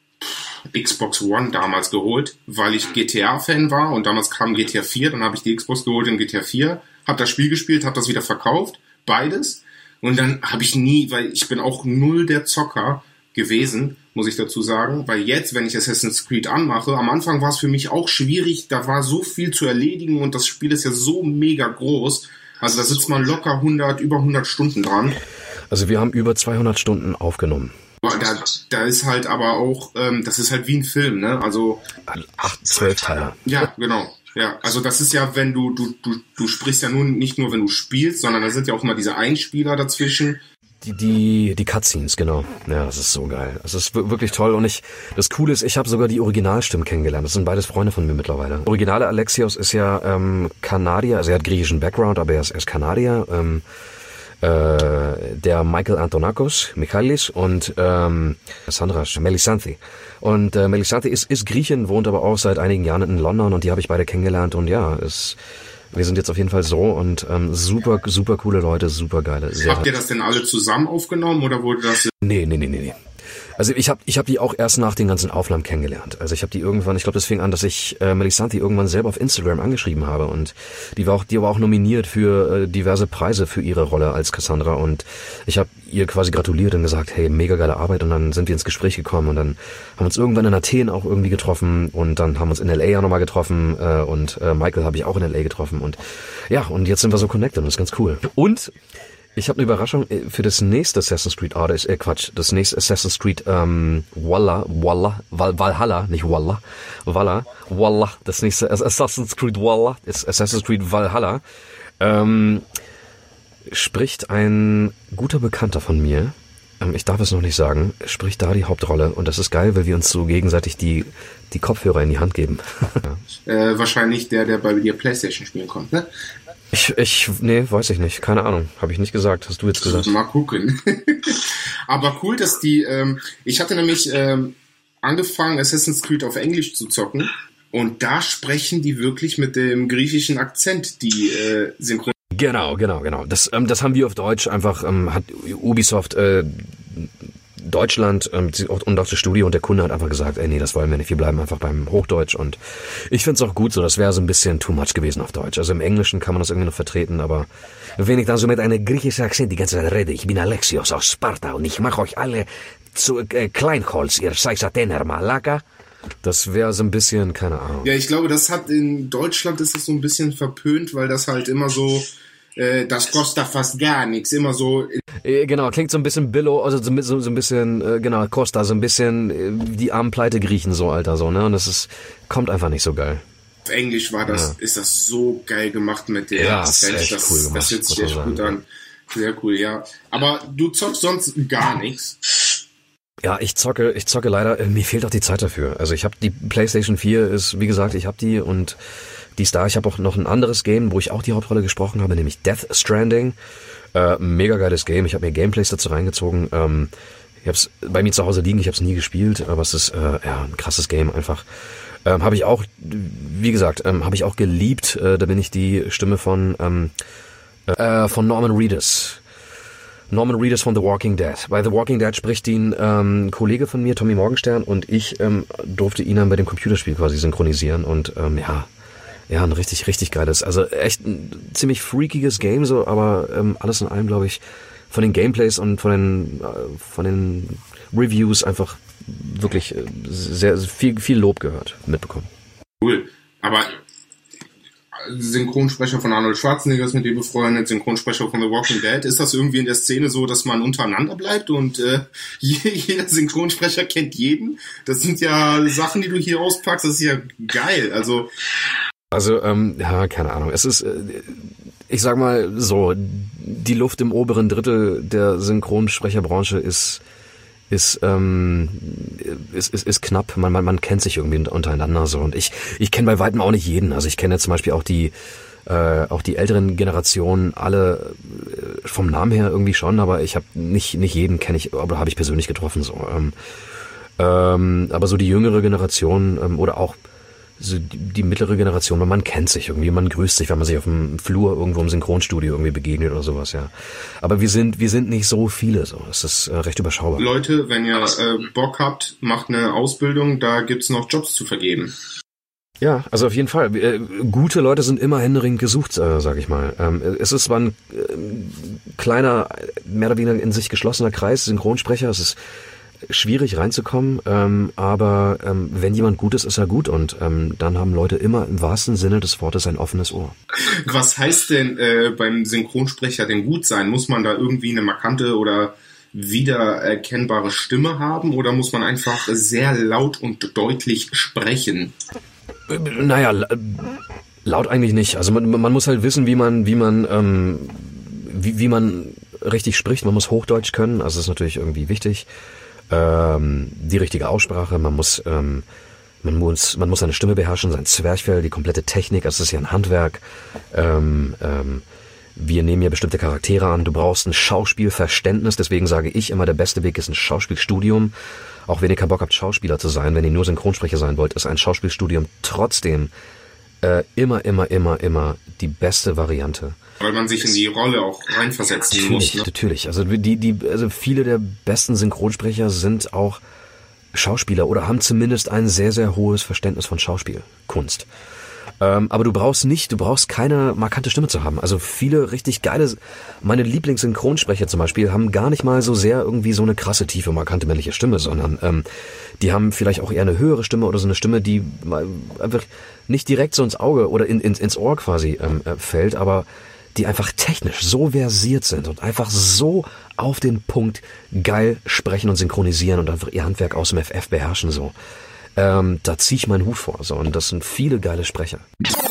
Xbox One damals geholt, weil ich GTA-Fan war und damals kam GTA 4, dann habe ich die Xbox geholt in GTA 4, habe das Spiel gespielt, habe das wieder verkauft, beides, und dann habe ich weil ich bin auch null der Zocker gewesen, muss ich dazu sagen, weil jetzt, wenn ich Assassin's Creed anmache, am Anfang war es für mich auch schwierig, da war so viel zu erledigen und das Spiel ist ja so mega groß, also da sitzt man locker über 100 Stunden dran. Also wir haben über 200 Stunden aufgenommen. Da ist halt aber auch, das ist halt wie ein Film, ne, also 12 Teile. Ja, genau. Ja, also das ist ja, wenn du sprichst ja nun nicht nur, wenn du spielst, sondern da sind ja auch immer diese Einspieler dazwischen. Die Cutscenes, genau. Ja, das ist so geil. Das ist wirklich toll und das Coole ist, ich habe sogar die Originalstimmen kennengelernt. Das sind beides Freunde von mir mittlerweile. Originale Alexios ist ja Kanadier, also er hat griechischen Background, aber er ist Kanadier. der Michael Antonakos, Michalis und Sandra Melissanthi. Und Melissanthi ist Griechin, wohnt aber auch seit einigen Jahren in London und die habe ich beide kennengelernt und ja, wir sind jetzt auf jeden Fall so und super coole Leute, super geile. Habt ihr das denn alle zusammen aufgenommen oder wurde das... Nee. Also ich hab die auch erst nach den ganzen Aufnahmen kennengelernt. Also ich habe die irgendwann, ich glaube, das fing an, dass ich Melissanthi irgendwann selber auf Instagram angeschrieben habe und die war auch nominiert für diverse Preise für ihre Rolle als Cassandra und ich habe ihr quasi gratuliert und gesagt, hey, mega geile Arbeit und dann sind wir ins Gespräch gekommen und dann haben wir uns irgendwann in Athen auch irgendwie getroffen und dann haben wir uns in LA auch nochmal getroffen und Michael habe ich auch in LA getroffen und ja, und jetzt sind wir so connected und das ist ganz cool. Und ich habe eine Überraschung für das nächste Assassin's Creed das nächste Assassin's Creed Valhalla, nicht Valhalla, das nächste Assassin's Creed Valhalla, ist Assassin's Creed Valhalla, spricht ein guter Bekannter von mir, ich darf es noch nicht sagen, spricht da die Hauptrolle und das ist geil, weil wir uns so gegenseitig die Kopfhörer in die Hand geben. Wahrscheinlich der bei dir PlayStation spielen konnte, ne? Nee, weiß ich nicht. Keine Ahnung. Habe ich nicht gesagt. Hast du jetzt gesagt? Mal gucken. Aber cool, dass ich hatte nämlich angefangen, Assassin's Creed auf Englisch zu zocken und da sprechen die wirklich mit dem griechischen Akzent, die synchron. Genau. Das haben wir auf Deutsch einfach, hat Ubisoft Deutschland und auch das Studio und der Kunde hat einfach gesagt, nee, das wollen wir nicht, wir bleiben einfach beim Hochdeutsch und ich find's auch gut so, das wäre so ein bisschen too much gewesen auf Deutsch. Also im Englischen kann man das irgendwie noch vertreten, aber wenn ich dann so mit einem griechischen Akzent die ganze Zeit rede, ich bin Alexios aus Sparta und ich mache euch alle zu Kleinholz, ihr seid Athener, Malaka, das wäre so ein bisschen, keine Ahnung. Ja, ich glaube, in Deutschland ist das so ein bisschen verpönt, weil das halt immer so, das kostet fast gar nichts, immer so. Genau, klingt so ein bisschen Billo, also so ein bisschen, genau, Costa, so ein bisschen die armen Pleite Griechen so, Alter, so, ne, und kommt einfach nicht so geil. Auf Englisch ist das so geil gemacht mit der Assistenz, cool gemacht, das hört sich echt gut an. Sehr cool, ja. Aber du zockst sonst gar nichts. Ja, ich zocke leider, mir fehlt auch die Zeit dafür. Also ich habe die PlayStation 4 ist, wie gesagt, ich habe die und die ist da. Ich habe auch noch ein anderes Game, wo ich auch die Hauptrolle gesprochen habe, nämlich Death Stranding. Mega geiles Game. Ich habe mir Gameplays dazu reingezogen. Ich habe es bei mir zu Hause liegen. Ich habe es nie gespielt, aber es ist ein krasses Game einfach. Habe ich auch, wie gesagt, habe ich auch geliebt. Da bin ich die Stimme von Norman Reedus. Norman Reedus von The Walking Dead. Bei The Walking Dead spricht ihn Kollege von mir, Tommy Morgenstern, und ich durfte ihn dann bei dem Computerspiel quasi synchronisieren und ja, ein richtig geiles, also echt ein ziemlich freakiges Game, so, aber alles in allem, glaube ich, von den Gameplays und von den Reviews einfach wirklich sehr viel Lob mitbekommen. Cool, aber Synchronsprecher von Arnold Schwarzenegger ist mit dir befreundet, Synchronsprecher von The Walking Dead. Ist das irgendwie in der Szene so, dass man untereinander bleibt und jeder Synchronsprecher kennt jeden? Das sind ja Sachen, die du hier auspackst, das ist ja geil, Also, keine Ahnung. Es ist, ich sag mal so, die Luft im oberen Drittel der Synchronsprecherbranche ist knapp. Man kennt sich irgendwie untereinander so und ich kenne bei weitem auch nicht jeden. Also ich kenne ja zum Beispiel auch die älteren Generationen alle vom Namen her irgendwie schon, aber ich habe nicht jeden kenne ich, aber habe ich persönlich getroffen so. Aber so die jüngere Generation oder auch so die mittlere Generation, man kennt sich irgendwie, man grüßt sich, wenn man sich auf dem Flur irgendwo im Synchronstudio irgendwie begegnet oder sowas, ja. Aber wir sind nicht so viele, so. Es ist recht überschaubar. Leute, wenn ihr Bock habt, macht eine Ausbildung, da gibt's noch Jobs zu vergeben. Ja, also auf jeden Fall. Gute Leute sind immer händeringend gesucht, sag ich mal. Es ist zwar ein kleiner, mehr oder weniger in sich geschlossener Kreis, Synchronsprecher, es ist schwierig reinzukommen, aber wenn jemand gut ist, ist er gut und dann haben Leute immer im wahrsten Sinne des Wortes ein offenes Ohr. Was heißt denn beim Synchronsprecher denn gut sein? Muss man da irgendwie eine markante oder wiedererkennbare Stimme haben oder muss man einfach sehr laut und deutlich sprechen? Naja, laut eigentlich nicht. Also man muss halt wissen, wie man richtig spricht. Man muss Hochdeutsch können, also das ist natürlich irgendwie wichtig. Die richtige Aussprache, man muss seine Stimme beherrschen, sein Zwerchfell, die komplette Technik, also es ist ja ein Handwerk, Wir nehmen ja bestimmte Charaktere an. Du brauchst ein Schauspielverständnis. Deswegen sage ich immer, der beste Weg ist ein Schauspielstudium. Auch wenn ihr keinen Bock habt, Schauspieler zu sein, wenn ihr nur Synchronsprecher sein wollt, ist ein Schauspielstudium trotzdem immer die beste Variante. Weil man sich in die Rolle auch reinversetzen muss. Ne? Natürlich. Also also viele der besten Synchronsprecher sind auch Schauspieler oder haben zumindest ein sehr, sehr hohes Verständnis von Schauspielkunst. Aber du brauchst keine markante Stimme zu haben. Also viele richtig geile, meine Lieblingssynchronsprecher zum Beispiel, haben gar nicht mal so sehr irgendwie so eine krasse, tiefe, markante männliche Stimme, sondern die haben vielleicht auch eher eine höhere Stimme oder so eine Stimme, die einfach nicht direkt so ins Auge oder ins Ohr quasi fällt, aber die einfach technisch so versiert sind und einfach so auf den Punkt geil sprechen und synchronisieren und einfach ihr Handwerk aus dem FF beherrschen so. Da ziehe ich meinen Hut vor. So, und das sind viele geile Sprecher.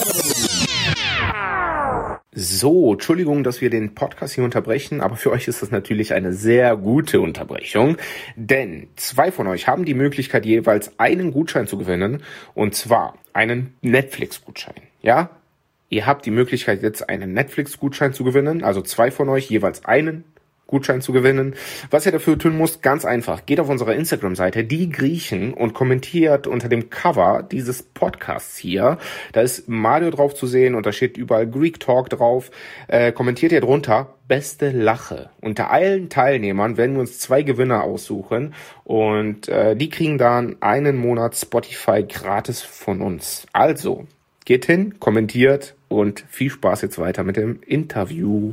So, Entschuldigung, dass wir den Podcast hier unterbrechen, aber für euch ist das natürlich eine sehr gute Unterbrechung, denn 2 von euch haben die Möglichkeit, jeweils einen Gutschein zu gewinnen, und zwar einen Netflix-Gutschein, ja? Ihr habt die Möglichkeit, jetzt einen Netflix-Gutschein zu gewinnen, also 2 von euch jeweils einen Gutschein zu gewinnen. Was ihr dafür tun müsst, ganz einfach. Geht auf unsere Instagram-Seite, die Griechen, und kommentiert unter dem Cover dieses Podcasts hier. Da ist Mario drauf zu sehen und da steht überall Greek Talk drauf. Kommentiert ihr drunter, beste Lache. Unter allen Teilnehmern werden wir uns 2 Gewinner aussuchen und die kriegen dann einen Monat Spotify gratis von uns. Also, geht hin, kommentiert und viel Spaß jetzt weiter mit dem Interview.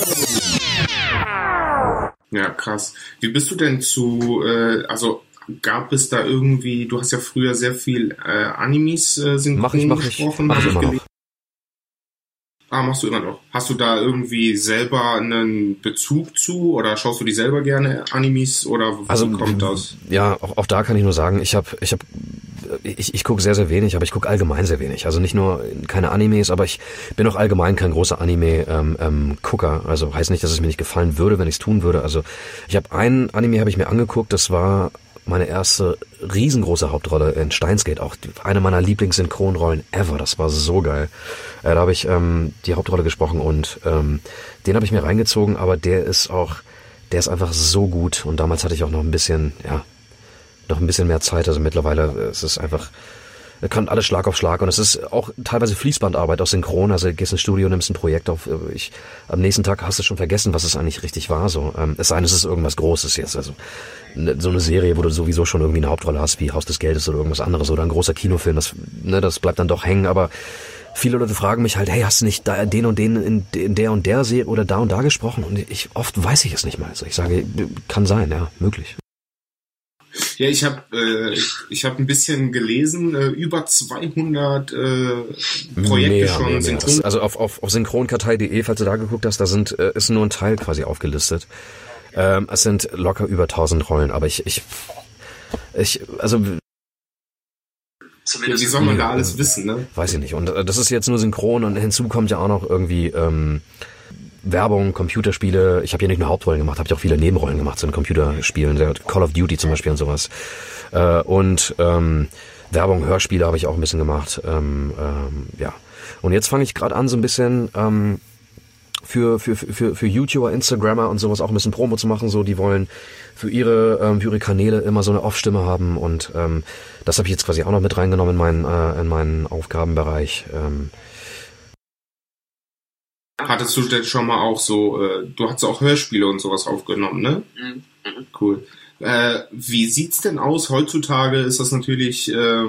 Ja, krass. Wie bist du denn gab es da irgendwie, du hast ja früher sehr viel Animes synchron gesprochen. Mach ich immer noch. Machst du immer noch. Hast du da irgendwie selber einen Bezug zu oder schaust du die selber gerne Animes oder wie kommt das? Ja, auch da kann ich nur sagen, ich gucke sehr, sehr wenig, aber ich gucke allgemein sehr wenig. Also nicht nur keine Animes, aber ich bin auch allgemein kein großer Anime-Gucker. Also heißt nicht, dass es mir nicht gefallen würde, wenn ich es tun würde. Also ich habe einen Anime habe ich mir angeguckt, das war meine erste riesengroße Hauptrolle in Steins Gate, auch eine meiner Lieblingssynchronrollen ever. Das war so geil. Da habe ich die Hauptrolle gesprochen und den habe ich mir reingezogen, aber der ist einfach so gut. Und damals hatte ich auch noch ein bisschen mehr Zeit. Also mittlerweile es ist einfach, kommt alles Schlag auf Schlag und es ist auch teilweise Fließbandarbeit aus Synchron. Also gehst ins Studio, nimmst ein Projekt auf. Am nächsten Tag hast du schon vergessen, was es eigentlich richtig war. So, es sei denn, es ist irgendwas Großes jetzt. Also so eine Serie, wo du sowieso schon irgendwie eine Hauptrolle hast, wie Haus des Geldes oder irgendwas anderes oder ein großer Kinofilm. Das bleibt dann doch hängen. Aber viele Leute fragen mich halt, hey, hast du nicht den und den in der und der Serie oder da und da gesprochen? Und oft weiß ich es nicht mal. Also ich sage, kann sein, ja, möglich. Ja, ich habe ein bisschen gelesen, über 200 Projekte schon synchron. Also auf synchronkartei.de, falls du da geguckt hast, da ist nur ein Teil quasi aufgelistet. Es sind locker über 1000 Rollen, aber also wie soll man da alles wissen, ne? Weiß ich nicht. Und das ist jetzt nur synchron und hinzu kommt ja auch noch irgendwie Werbung, Computerspiele. Ich habe ja nicht nur Hauptrollen gemacht, habe ich auch viele Nebenrollen gemacht, so in Computerspielen, Call of Duty zum Beispiel und sowas. Und Werbung, Hörspiele habe ich auch ein bisschen gemacht. Ja. Und jetzt fange ich gerade an, so ein bisschen für YouTuber, Instagrammer und sowas auch ein bisschen Promo zu machen. So, die wollen für ihre Kanäle immer so eine Off-Stimme haben und das habe ich jetzt quasi auch noch mit reingenommen in meinen Aufgabenbereich. Hattest du denn schon mal auch so, du hast auch Hörspiele und sowas aufgenommen, ne? Mhm. Cool. Wie sieht's denn aus? Heutzutage ist das natürlich,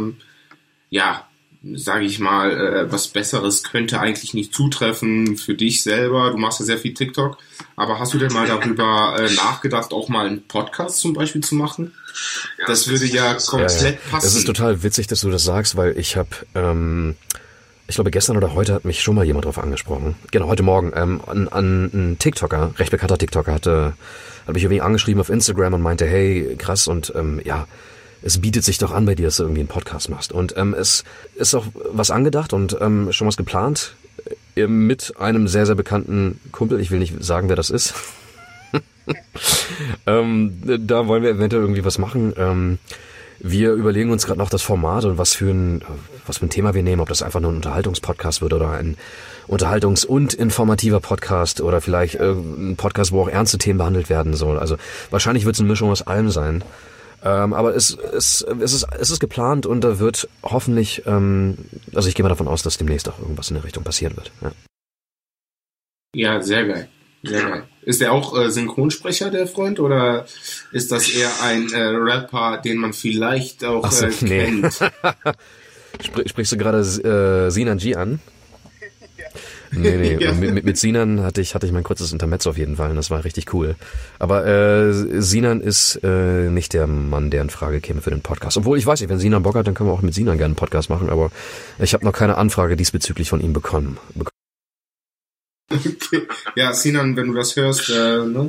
sage ich mal, was Besseres könnte eigentlich nicht zutreffen für dich selber. Du machst ja sehr viel TikTok. Aber hast du denn mal darüber nachgedacht, auch mal einen Podcast zum Beispiel zu machen? Ja, das würde ja komplett passen. Das ist total witzig, dass du das sagst, weil ich habe... ich glaube, gestern oder heute hat mich schon mal jemand drauf angesprochen. Genau, heute Morgen. Ein TikToker, recht bekannter TikToker, hat mich irgendwie angeschrieben auf Instagram und meinte, hey, krass, und es bietet sich doch an bei dir, dass du irgendwie einen Podcast machst. Und es ist auch was angedacht und schon was geplant mit einem sehr, sehr bekannten Kumpel. Ich will nicht sagen, wer das ist. Da wollen wir eventuell irgendwie was machen. Wir überlegen uns gerade noch das Format und was für ein Thema wir nehmen, ob das einfach nur ein Unterhaltungspodcast wird oder ein Unterhaltungs- und informativer Podcast oder vielleicht ein Podcast, wo auch ernste Themen behandelt werden soll. Also wahrscheinlich wird es eine Mischung aus allem sein. Aber es ist geplant und da wird hoffentlich, also ich gehe mal davon aus, dass demnächst auch irgendwas in der Richtung passieren wird. Ja, sehr geil. Sehr geil. Ist der auch Synchronsprecher, der Freund, oder ist das eher ein Rapper, den man vielleicht auch kennt? Nee. Sprichst du gerade Sinan G an? Nee. Ja. Mit Sinan hatte ich mein kurzes Intermezzo auf jeden Fall und das war richtig cool. Aber Sinan ist nicht der Mann, der in Frage käme für den Podcast. Obwohl, ich weiß nicht, wenn Sinan Bock hat, dann können wir auch mit Sinan gerne einen Podcast machen, aber ich habe noch keine Anfrage diesbezüglich von ihm bekommen. Okay. Ja, Sinan, wenn du das hörst, ne?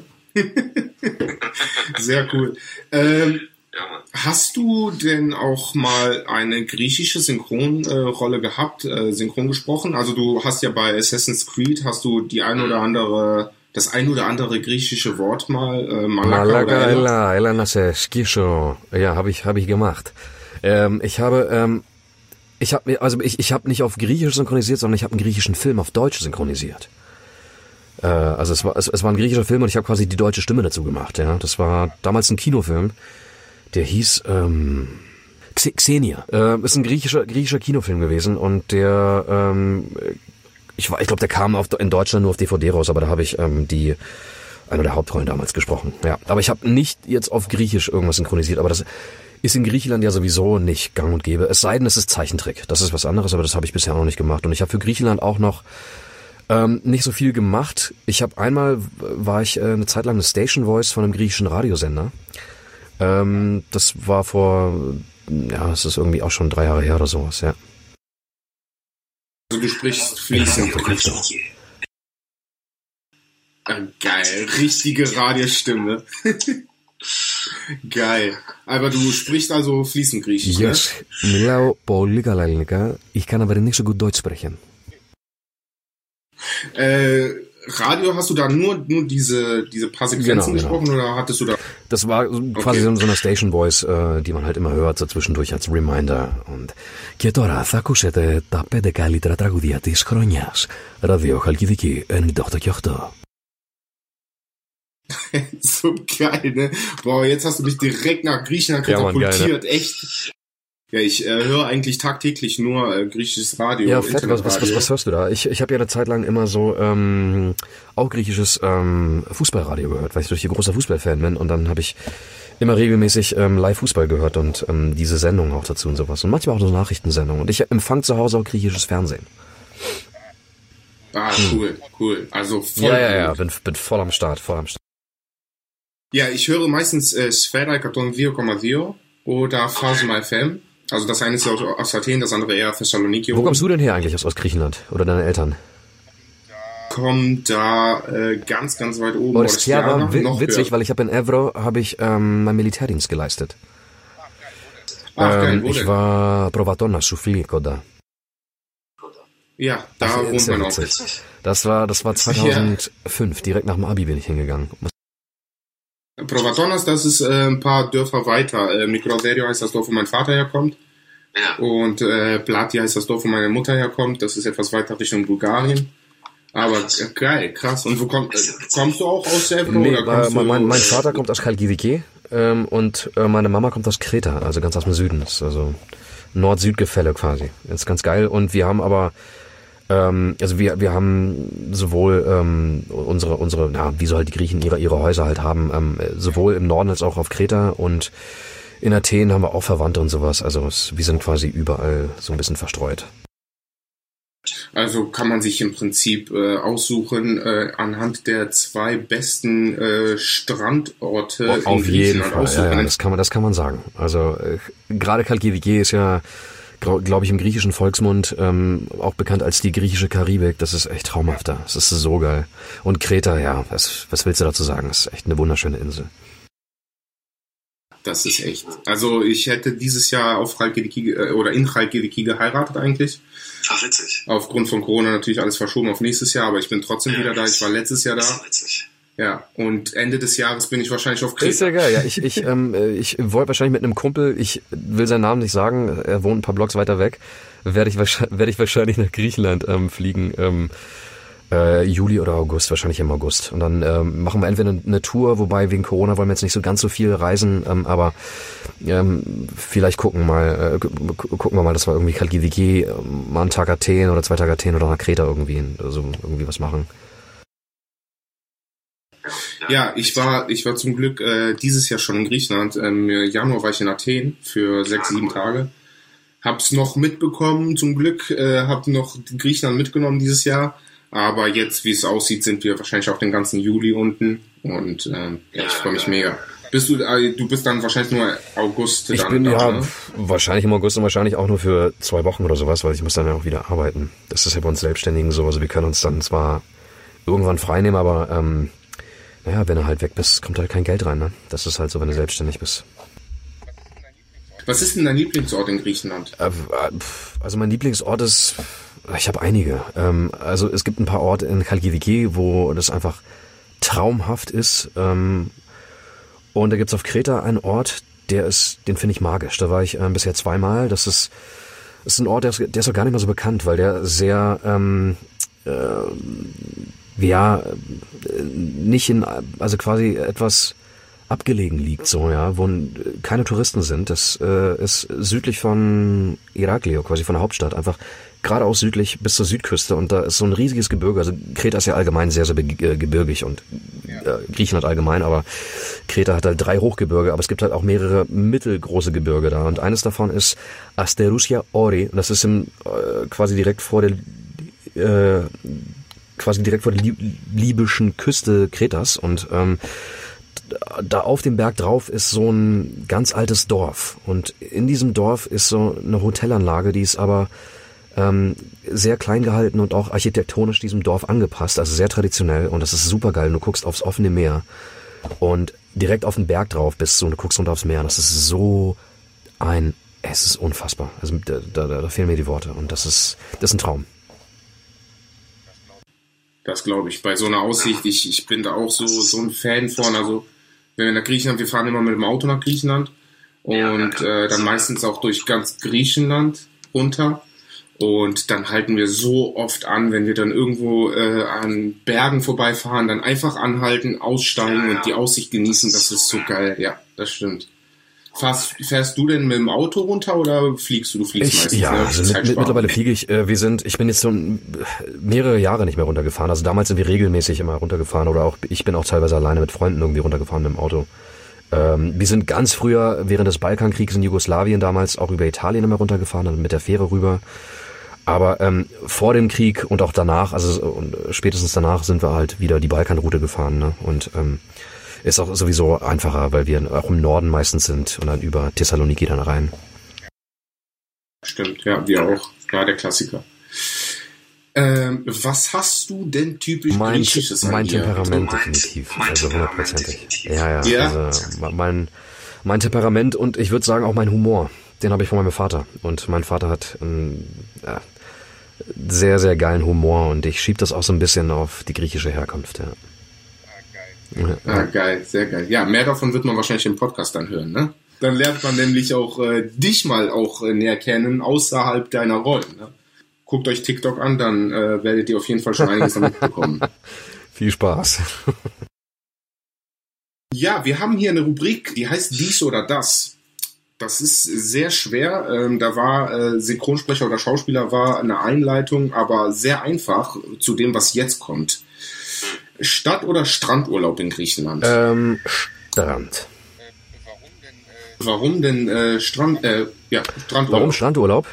Sehr cool. Hast du denn auch mal eine griechische Synchronrolle gehabt, synchron gesprochen? Also du hast ja bei Assassin's Creed, hast du das ein oder andere griechische Wort mal, Malaka oder Ella na se skisho. Ja, habe ich gemacht. Ich habe nicht auf Griechisch synchronisiert, sondern ich habe einen griechischen Film auf Deutsch synchronisiert. Also es war ein griechischer Film und ich habe quasi die deutsche Stimme dazu gemacht. Ja, das war damals ein Kinofilm. Der hieß Xenia. Ist ein griechischer Kinofilm gewesen und der ich glaube, der kam in Deutschland nur auf DVD raus, aber da habe ich eine der Hauptrollen damals gesprochen. Ja, aber ich habe nicht jetzt auf Griechisch irgendwas synchronisiert, aber das ist in Griechenland ja sowieso nicht gang und gäbe. Es sei denn, es ist Zeichentrick. Das ist was anderes, aber das habe ich bisher noch nicht gemacht. Und ich habe für Griechenland auch noch nicht so viel gemacht. War ich eine Zeit lang eine Station Voice von einem griechischen Radiosender. Das war es ist irgendwie auch schon 3 Jahre her oder sowas, ja. Also du sprichst fließend. Geil, richtige Radiostimme. Geil. Aber du sprichst also fließend Griechisch, ne? Yes, μιλάω πολύ καλά ελληνικά. Ich kann aber nicht so gut Deutsch sprechen. Radio, hast du da nur diese paar Sequenzen gesprochen oder hattest du da... Das war quasi so eine Station Voice, die man halt immer hört, so zwischendurch als Reminder. Und και τώρα θα ακούσετε τα 5 καλύτερα τραγούδια της χρονιάς. Radio Chalkidiki 98,8. So geil, ne? Boah, jetzt hast du mich direkt nach Griechenland katapultiert. Ja, Mann, geil, ne? Echt. Ja, ich höre eigentlich tagtäglich nur griechisches Radio. Ja, fett, was hörst du da? Ich habe ja eine Zeit lang immer so auch griechisches Fußballradio gehört, weil ich durch die großer Fußballfan bin und dann habe ich immer regelmäßig Live-Fußball gehört und diese Sendungen auch dazu und sowas und manchmal auch so Nachrichtensendungen und ich empfange zu Hause auch griechisches Fernsehen. Ah, cool. Also voll Ja, bin voll am Start. Ja, ich höre meistens Sfera 102,2 oder Phasma FM. Also das eine ist aus Athen, das andere eher Thessaloniki. Wo kommst du denn her eigentlich aus Griechenland oder deine Eltern? Kommt da ganz, ganz weit oben. Orskiada, witzig, weil ich habe in Evro meinen Militärdienst geleistet. Geil, ich war Provatonas, Soufli, Koda. Ja, da wohnt man auch. Das war 2005, direkt nach dem Abi bin ich hingegangen. Provatonas, das ist ein paar Dörfer weiter. Mikroserio heißt das Dorf, wo mein Vater herkommt. Ja. Und Plati heißt das Dorf, wo meine Mutter herkommt. Das ist etwas weiter Richtung Bulgarien. Aber geil, krass. Und kommst du auch aus Evro? Nee, mein Vater kommt aus Chalkidiki und meine Mama kommt aus Kreta, also ganz aus dem Süden. Das ist also Nord-Süd-Gefälle quasi. Das ist ganz geil. Und wir haben aber wir haben sowohl unsere, wie so halt die Griechen ihre Häuser halt haben, sowohl im Norden als auch auf Kreta und in Athen haben wir auch Verwandte und sowas. Also wir sind quasi überall so ein bisschen verstreut. Also kann man sich im Prinzip aussuchen anhand der 2 besten Strandorte auf in jeden Fall. Aussuchen. Ja, das kann man sagen. Also gerade Chalkidiki ist ja, glaube ich, im griechischen Volksmund auch bekannt als die griechische Karibik. Das ist echt traumhafter. Das ist so geil. Und Kreta, ja, was willst du dazu sagen? Das ist echt eine wunderschöne Insel. Das ist echt. Also ich hätte dieses Jahr auf Chalkidiki oder in Chalkidiki geheiratet eigentlich. Ach, witzig. Aufgrund von Corona natürlich alles verschoben auf nächstes Jahr, aber ich bin trotzdem wieder da. Ich war letztes Jahr da. Ja, und Ende des Jahres bin ich wahrscheinlich auf Kreta. Ist ja geil, ja. Ich wollte wahrscheinlich mit einem Kumpel, ich will seinen Namen nicht sagen, er wohnt ein paar Blocks weiter weg, werde ich wahrscheinlich nach Griechenland fliegen, Juli oder August, wahrscheinlich im August. Und dann machen wir entweder eine Tour, wobei wegen Corona wollen wir jetzt nicht so ganz so viel reisen, aber vielleicht gucken wir mal, dass wir irgendwie Chalkidiki, mal einen Tag Athen oder 2 Tage Athen oder nach Kreta irgendwie was machen. Ja, ich war zum Glück dieses Jahr schon in Griechenland. Im Januar war ich in Athen für 6, 7 Tage. Hab's noch mitbekommen, zum Glück. Hab noch Griechenland mitgenommen dieses Jahr. Aber jetzt, wie es aussieht, sind wir wahrscheinlich auch den ganzen Juli unten. Und ich freue mich mega. Du bist dann wahrscheinlich nur August ich dann bin da, ne? Wahrscheinlich im August und wahrscheinlich auch nur für 2 Wochen oder sowas, weil ich muss dann ja auch wieder arbeiten. Das ist ja bei uns Selbstständigen so. Also wir können uns dann zwar irgendwann frei nehmen, aber naja, wenn du halt weg bist, kommt halt kein Geld rein, ne? Das ist halt so, wenn du selbstständig bist. Was ist denn dein Lieblingsort in Griechenland? Also mein Lieblingsort ist, ich habe einige. Also es gibt ein paar Orte in Chalkidiki, wo das einfach traumhaft ist. Und da gibt's auf Kreta einen Ort, den finde ich magisch. Da war ich bisher 2-mal. Das ist ein Ort, der ist auch gar nicht mehr so bekannt, weil der sehr nicht also quasi etwas abgelegen liegt, so, ja, wo keine Touristen sind. Das ist südlich von Iraklio, quasi von der Hauptstadt, einfach geradeaus südlich bis zur Südküste, und da ist so ein riesiges Gebirge. Also Kreta ist ja allgemein sehr, sehr gebirgig und Griechenland allgemein, aber Kreta hat halt 3 Hochgebirge, aber es gibt halt auch mehrere mittelgroße Gebirge da, und eines davon ist Asterousia Ori, und das ist quasi direkt vor der libyschen Küste Kretas, und da auf dem Berg drauf ist so ein ganz altes Dorf, und in diesem Dorf ist so eine Hotelanlage, die ist aber sehr klein gehalten und auch architektonisch diesem Dorf angepasst, also sehr traditionell, und das ist super geil. Du guckst aufs offene Meer und direkt auf den Berg drauf bist du, und du guckst runter aufs Meer, und das ist es ist unfassbar. Also da fehlen mir die Worte, und das ist ein Traum. Das glaube ich. Bei so einer Aussicht, ich bin da auch so ein Fan von. Also wenn wir nach Griechenland, wir fahren immer mit dem Auto nach Griechenland und dann meistens auch durch ganz Griechenland runter. Und dann halten wir so oft an, wenn wir dann irgendwo an Bergen vorbeifahren, dann einfach anhalten, aussteigen und die Aussicht genießen. Das ist so geil. Ja, das stimmt. Fährst du denn mit dem Auto runter oder fliegst du? Du fliegst meistens. Ja, ne? also mittlerweile fliege ich. Ich bin jetzt so mehrere Jahre nicht mehr runtergefahren. Also damals sind wir regelmäßig immer runtergefahren, oder auch ich bin auch teilweise alleine mit Freunden irgendwie runtergefahren mit dem Auto. Wir sind ganz früher während des Balkankriegs in Jugoslawien damals auch über Italien immer runtergefahren, also mit der Fähre rüber. Aber vor dem Krieg und auch danach, und spätestens danach, sind wir halt wieder die Balkanroute gefahren, ne? Und ist auch sowieso einfacher, weil wir auch im Norden meistens sind und dann über Thessaloniki dann rein. Stimmt, ja, wir auch. Ja, der Klassiker. Was hast du denn typisch Griechisches an Mein dir? Temperament definitiv, also 100%. Ja. Also mein Temperament, und ich würde sagen auch mein Humor, den habe ich von meinem Vater. Und mein Vater hat sehr, sehr geilen Humor, und ich schiebe das auch so ein bisschen auf die griechische Herkunft, ja. Geil, sehr geil. Ja, mehr davon wird man wahrscheinlich im Podcast dann hören, ne? Dann lernt man nämlich auch dich mal auch näher kennen, außerhalb deiner Rollen, ne? Guckt euch TikTok an, dann werdet ihr auf jeden Fall schon einiges damit bekommen. Viel Spaß. Ja, wir haben hier eine Rubrik, die heißt Dies oder Das. Das ist sehr schwer. Da war Synchronsprecher oder Schauspieler war eine Einleitung, aber sehr einfach zu dem, was jetzt kommt. Stadt- oder Strandurlaub in Griechenland? Strand. Warum denn Strandurlaub? Warum Strandurlaub?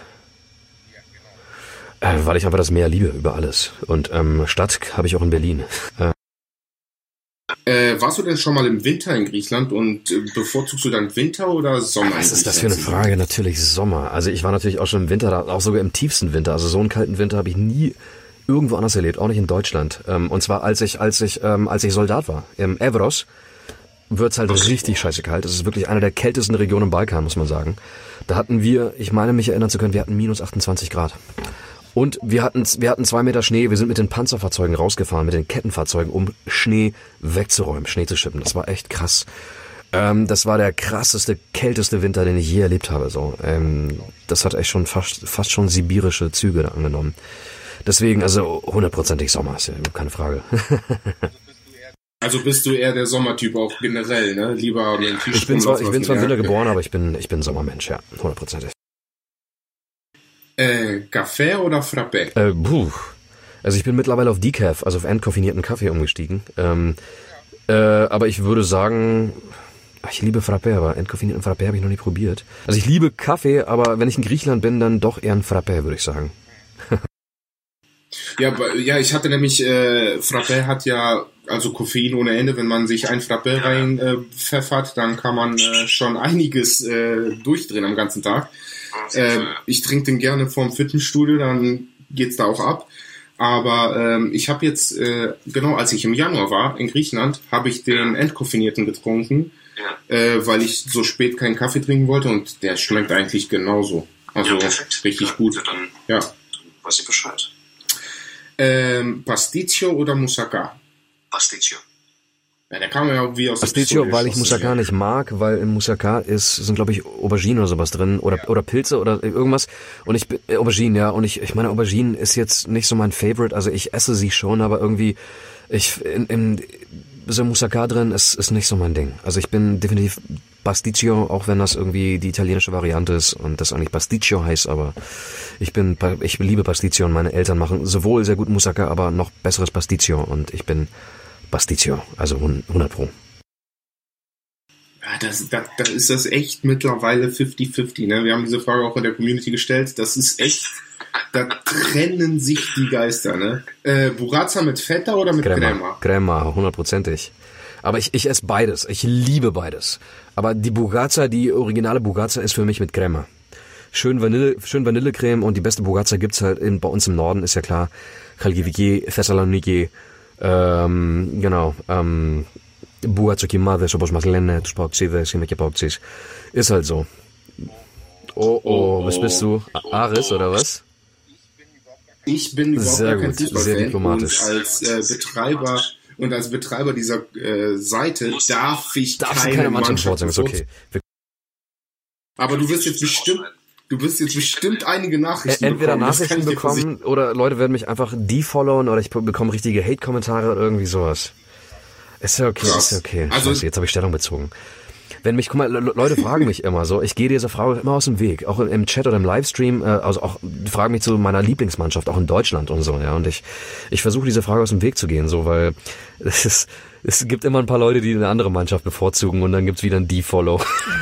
Weil ich einfach das Meer liebe über alles. Und Stadt habe ich auch in Berlin. Warst du denn schon mal im Winter in Griechenland, und bevorzugst du dann Winter oder Sommer? Was ist das für eine Frage? Natürlich Sommer. Also ich war natürlich auch schon im Winter, auch sogar im tiefsten Winter. Also so einen kalten Winter habe ich nie irgendwo anders erlebt, auch nicht in Deutschland. Und zwar als ich Soldat war. Im Evros wird's halt richtig scheiße kalt. Das ist wirklich eine der kältesten Regionen im Balkan, muss man sagen. Da hatten wir, ich meine mich erinnern zu können, wir hatten minus 28 Grad. Und wir hatten 2 Meter Schnee, wir sind mit den Panzerfahrzeugen rausgefahren, mit den Kettenfahrzeugen, um Schnee wegzuräumen, Schnee zu schippen. Das war echt krass. Das war der krasseste, kälteste Winter, den ich je erlebt habe. So, das hat echt schon fast schon sibirische Züge da angenommen. Deswegen, also 100%ig Sommer, ist ja keine Frage. Also bist du eher der Sommertyp auch generell, ne? Lieber mit Ich bin zwar im Winter geboren, aber ich bin Sommermensch, ja, 100%ig. Kaffee oder Frappé? Also ich bin mittlerweile auf Decaf, also auf entkoffinierten Kaffee umgestiegen. Aber ich würde sagen, ich liebe Frappé, aber entkoffinierten Frappé habe ich noch nie probiert. Also ich liebe Kaffee, aber wenn ich in Griechenland bin, dann doch eher ein Frappé, würde ich sagen. Ja, ich hatte nämlich, Frappé hat ja also Koffein ohne Ende. Wenn man sich ein Frappé rein pfeffert, dann kann man schon einiges durchdrehen am ganzen Tag. Ich trinke den gerne vorm Fitnessstudio, dann geht's da auch ab. Aber ich habe jetzt, genau als ich im Januar war in Griechenland, habe ich den entkoffinierten getrunken, weil ich so spät keinen Kaffee trinken wollte und der schmeckt eigentlich genauso. Also richtig gut. Dann ja. weiß ich Bescheid. Pasticcio oder Moussaka? Pasticcio. Ja, der kam ja wie aus Pasticcio, weil ich Moussaka nicht mag, weil im Moussaka sind glaube ich Auberginen oder sowas drin oder Pilze oder irgendwas und ich bin Auberginen, ja, und ich meine Auberginen ist jetzt nicht so mein Favorite, also ich esse sie schon, aber irgendwie so Moussaka drin ist nicht so mein Ding. Also ich bin definitiv Pasticcio, auch wenn das irgendwie die italienische Variante ist und das eigentlich Pasticcio heißt, aber ich liebe Pasticcio und meine Eltern machen sowohl sehr gut Moussaka, aber noch besseres Pasticcio und ich bin Pasticcio, also 100 Pro. Ja, da ist das echt mittlerweile 50-50, ne? Wir haben diese Frage auch in der Community gestellt. Das ist echt, da trennen sich die Geister, ne? Burrata mit Feta oder mit Crema? Crema, 100%ig. Aber ich esse beides. Ich liebe beides. Aber die originale Burrata ist für mich mit Crema. Schön Vanillecreme und die beste Burrata gibt's halt bei uns im Norden, ist ja klar. Chalkidiki, Thessaloniki, genau, Μπουατσοκιμάδες όπως μας λένε τους Παοξίδες, είμαι και Παοξής. Ist halt so. Oh, was bist du? Aris oder was? Ich bin überhaupt sehr kein gut, Fußballfan sehr diplomatisch. Und als Betreiber dieser Seite darf ich keine Mannschaft sagen, ist okay. Aber du wirst jetzt bestimmt einige Nachrichten entweder bekommen. Nachrichten bekommen oder Leute werden mich einfach defollowen oder ich bekomme richtige Hate-Kommentare oder irgendwie sowas. Ist ja okay, Krass. Ist ja okay. Also, Scheiße, jetzt habe ich Stellung bezogen. Guck mal, Leute fragen mich immer so, ich gehe dieser Frage immer aus dem Weg, auch im Chat oder im Livestream, also auch fragen mich zu meiner Lieblingsmannschaft, auch in Deutschland und so, ja, und ich versuche diese Frage aus dem Weg zu gehen, so, weil es gibt immer ein paar Leute, die eine andere Mannschaft bevorzugen und dann gibt's wieder ein Defollow.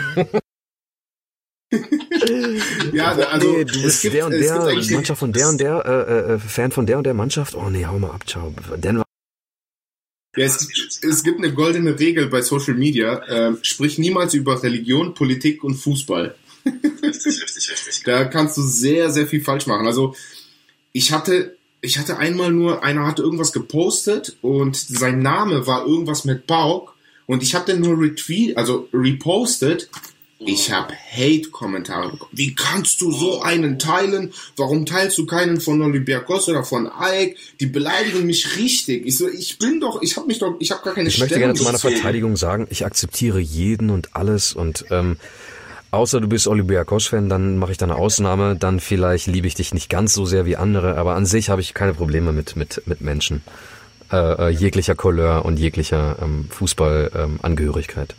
Ja, also nee, du bist der und der Mannschaft von der und der Fan von der und der Mannschaft. Oh nee, hau mal ab, ciao. Denver. Ja, es gibt eine goldene Regel bei Social Media, sprich niemals über Religion, Politik und Fußball. Richtig. Da kannst du sehr, sehr viel falsch machen. Also ich hatte einmal nur, einer hatte irgendwas gepostet und sein Name war irgendwas mit Pauk und ich habe den nur repostet. Ich habe Hate-Kommentare bekommen. Wie kannst du so einen teilen? Warum teilst du keinen von Olympiakos oder von AEK? Die beleidigen mich richtig. Ich habe gar keine Stellung. Ich möchte gerne zu meiner Verteidigung sagen, ich akzeptiere jeden und alles und außer du bist Olympiakos-Fan, dann mache ich da eine Ausnahme, dann vielleicht liebe ich dich nicht ganz so sehr wie andere, aber an sich habe ich keine Probleme mit Menschen. Jeglicher Couleur und jeglicher Fußballangehörigkeit.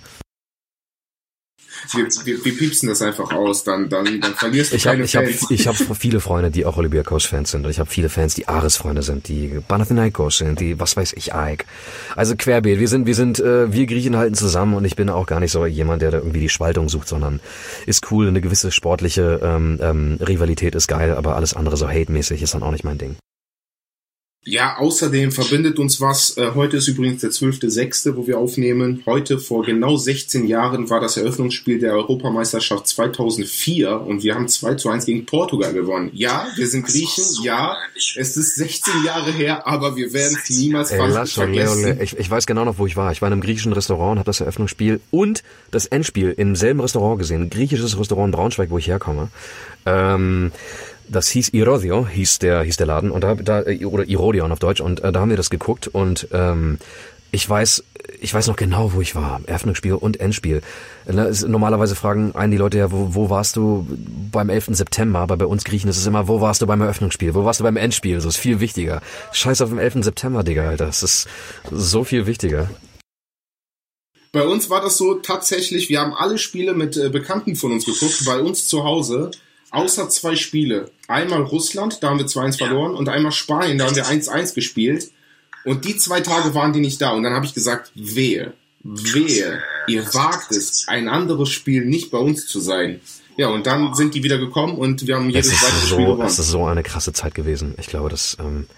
Wir piepsen das einfach aus, dann verlierst du keine Fans. Ich hab viele Freunde, die auch Olympiakos-Fans sind. Und ich habe viele Fans, die Ares-Freunde sind, die Panathinaikos sind, die, was weiß ich, AEK. Also querbeet. Wir Griechen halten zusammen und ich bin auch gar nicht so jemand, der da irgendwie die Spaltung sucht, sondern ist cool, eine gewisse sportliche Rivalität ist geil, aber alles andere so hate-mäßig ist dann auch nicht mein Ding. Ja, außerdem verbindet uns was. Heute ist übrigens der 12.06., wo wir aufnehmen. Heute vor genau 16 Jahren war das Eröffnungsspiel der Europameisterschaft 2004 und wir haben 2:1 gegen Portugal gewonnen. Ja, wir sind Griechen, ja, es ist 16 Jahre her, aber wir werden es niemals vergessen. Ich weiß genau noch, wo ich war. Ich war in einem griechischen Restaurant und habe das Eröffnungsspiel und das Endspiel im selben Restaurant gesehen. Ein griechisches Restaurant in Braunschweig, wo ich herkomme. Das hieß Irodio, hieß der Laden und oder Irodion auf Deutsch und da haben wir das geguckt und ich weiß noch genau, wo ich war. Eröffnungsspiel und Endspiel. Normalerweise fragen einen die Leute ja, wo warst du beim 11. September? Aber bei uns Griechen ist es immer, wo warst du beim Eröffnungsspiel? Wo warst du beim Endspiel? Das ist viel wichtiger. Scheiß auf den 11. September, Digga, Alter. Das ist so viel wichtiger. Bei uns war das so tatsächlich, wir haben alle Spiele mit Bekannten von uns geguckt, bei uns zu Hause, außer 2 Spiele. Einmal Russland, da haben wir 2-1 verloren und einmal Spanien, da haben wir 1-1 gespielt. Und die 2 Tage waren die nicht da. Und dann habe ich gesagt, wehe, ihr wagt es, ein anderes Spiel nicht bei uns zu sein. Ja, und dann sind die wieder gekommen und wir haben jedes zweite Spiel gewonnen. Es ist so eine krasse Zeit gewesen. Ich glaube, das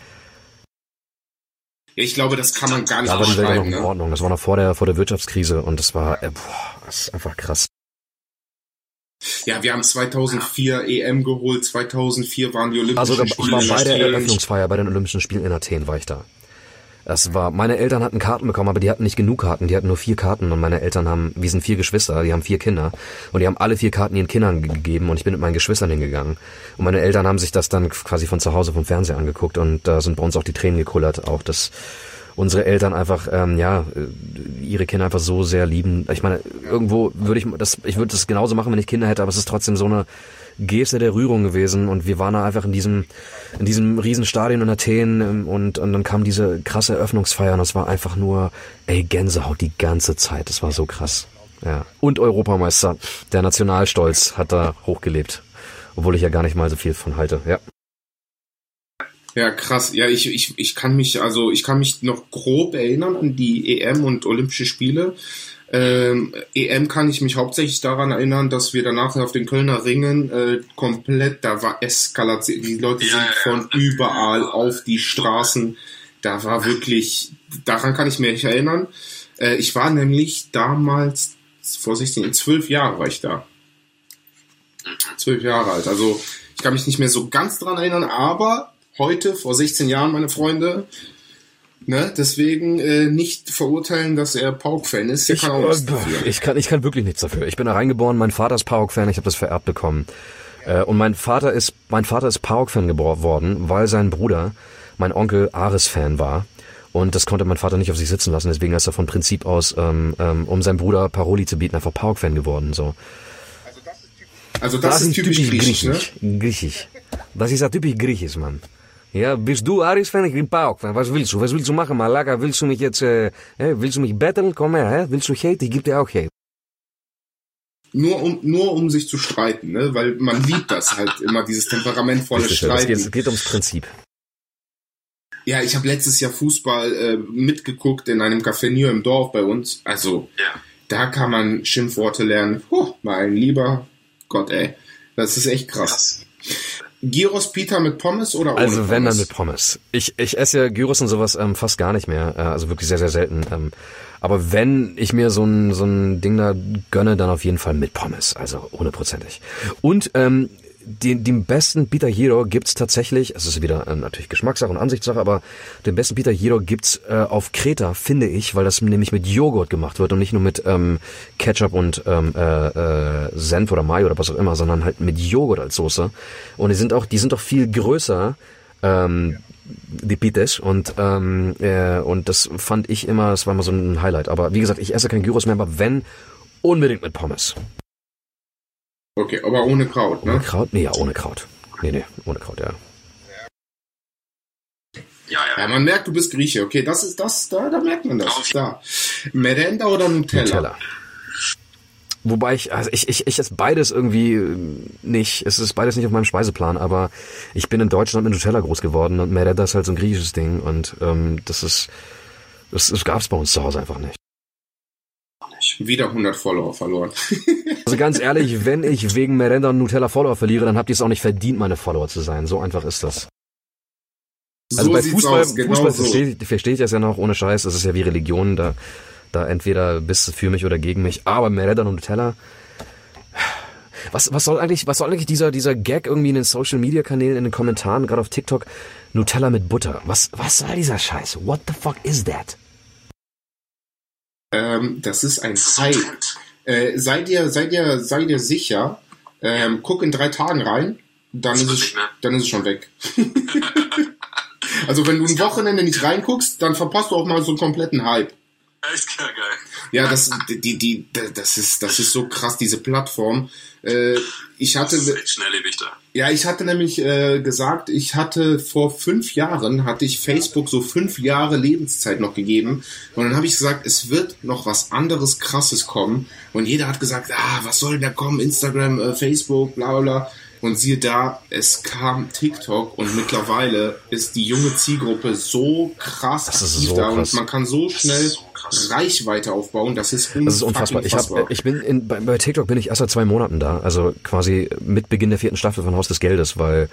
kann man gar nicht da war die Welt noch in ne? Ordnung. Das war noch vor der Wirtschaftskrise und das war, das ist einfach krass. Ja, wir haben 2004 EM geholt, 2004 waren die Olympischen Spiele. Ich war bei der Eröffnungsfeier bei den Olympischen Spielen in Athen, war ich da. Meine Eltern hatten Karten bekommen, aber die hatten nicht genug Karten, die hatten nur 4 Karten und meine Eltern wir sind 4 Geschwister, die haben 4 Kinder und die haben alle 4 Karten ihren Kindern gegeben und ich bin mit meinen Geschwistern hingegangen und meine Eltern haben sich das dann quasi von zu Hause vom Fernseher angeguckt und da sind bei uns auch die Tränen gekullert, auch dass unsere Eltern einfach, ihre Kinder einfach so sehr lieben. Ich meine, irgendwo ich würde das genauso machen, wenn ich Kinder hätte, aber es ist trotzdem so eine Geste der Rührung gewesen und wir waren da einfach in diesem Riesenstadion in Athen und dann kam diese krasse Eröffnungsfeier und das war einfach nur, Gänsehaut die ganze Zeit, das war so krass. Ja. Und Europameister, der Nationalstolz hat da hochgelebt, obwohl ich ja gar nicht mal so viel von halte, ja. Ja, krass. Ja, ich kann mich noch grob erinnern an die EM und Olympische Spiele. EM kann ich mich hauptsächlich daran erinnern, dass wir danach auf den Kölner Ringen komplett, da war Eskalation, die Leute sind von überall auf die Straßen, da war wirklich, daran kann ich mich erinnern. Ich war nämlich damals, vorsichtig, 12 Jahre war ich da. 12 Jahre alt, also ich kann mich nicht mehr so ganz dran erinnern, aber heute, vor 16 Jahren, meine Freunde, ne, deswegen nicht verurteilen, dass er PAOK-Fan ist. Der kann auch nichts dafür. Ich kann wirklich nichts dafür. Ich bin da reingeboren, mein Vater ist PAOK-Fan, ich habe das vererbt bekommen. Und mein Vater ist PAOK-Fan geworden, weil sein Bruder, mein Onkel, Ares-Fan war. Und das konnte mein Vater nicht auf sich sitzen lassen, deswegen ist er von Prinzip aus, um seinem Bruder Paroli zu bieten, einfach PAOK-Fan geworden. So. Also das ist typisch griechisch, ne? Griechisch. Das ist ja typisch griechisch, Mann. Ja, bist du Aris-Fan? Ich bin PAOK-Fan. Was willst du? Was willst du machen, Malaka? Willst du mich jetzt, willst du mich betteln? Komm her, Willst du Hate? Ich geb dir auch Hate. Nur um sich zu streiten, ne? Weil man liebt das halt immer, dieses temperamentvolle Streiten. Es geht ums Prinzip. Ja, ich habe letztes Jahr Fußball mitgeguckt in einem Café hier im Dorf bei uns. Also, da kann man Schimpfworte lernen. Mein lieber Gott, ey. Das ist echt krass. Gyros Pita mit Pommes oder ohne Pommes? Also wenn, dann mit Pommes. Ich esse ja Gyros und sowas fast gar nicht mehr. Also wirklich sehr, sehr selten. Aber wenn ich mir so ein Ding da gönne, dann auf jeden Fall mit Pommes. Also 100%. Und den besten Pita Gyro gibt's tatsächlich, es ist wieder natürlich Geschmackssache und Ansichtssache, aber den besten Pita Gyro gibt's auf Kreta, finde ich, weil das nämlich mit Joghurt gemacht wird und nicht nur mit Ketchup und Senf oder Mayo oder was auch immer, sondern halt mit Joghurt als Soße. Und die sind auch viel größer, die Pites und das fand ich immer, das war immer so ein Highlight. Aber wie gesagt, ich esse kein Gyros mehr, aber wenn, unbedingt mit Pommes. Okay, aber ohne Kraut, ne? Ohne Kraut? Nee, ja, ohne Kraut. Nee, ohne Kraut, ja. Ja, man merkt, du bist Grieche. Okay, das ist das, da merkt man das. Da. Merenda oder Nutella? Wobei ich esse beides irgendwie nicht. Es ist beides nicht auf meinem Speiseplan, aber ich bin in Deutschland mit Nutella groß geworden und Merenda ist halt so ein griechisches Ding und das gab's bei uns zu Hause einfach nicht. Wieder 100 Follower verloren. Also ganz ehrlich, wenn ich wegen Merenda und Nutella Follower verliere, dann habt ihr es auch nicht verdient, meine Follower zu sein. So einfach ist das. Also bei Fußball verstehe ich das ja noch ohne Scheiß. Das ist ja wie Religion. Da entweder bist du für mich oder gegen mich. Aber Merenda und Nutella. Was soll eigentlich dieser Gag irgendwie in den Social Media Kanälen, in den Kommentaren, gerade auf TikTok? Nutella mit Butter. Was soll dieser Scheiß? What the fuck is that? Das ist ein Hype. Sei dir sicher, guck in 3 Tagen rein dann ist es schon weg. Also wenn du ein Wochenende nicht reinguckst, dann verpasst du auch mal so einen kompletten Hype. Echt geil. Ja, das ist so krass, diese Plattform. Ich hatte nämlich gesagt, ich hatte vor 5 Jahren, hatte ich Facebook so 5 Jahre Lebenszeit noch gegeben. Und dann habe ich gesagt, es wird noch was anderes Krasses kommen. Und jeder hat gesagt, was soll denn da kommen? Instagram, Facebook, bla bla bla. Und siehe da, es kam TikTok und mittlerweile ist die junge Zielgruppe so krass aktiv da und man kann so schnell Reichweite aufbauen. Das ist unfassbar. Bei TikTok bin ich erst seit 2 Monaten da, also quasi mit Beginn der 4. Staffel von Haus des Geldes, weil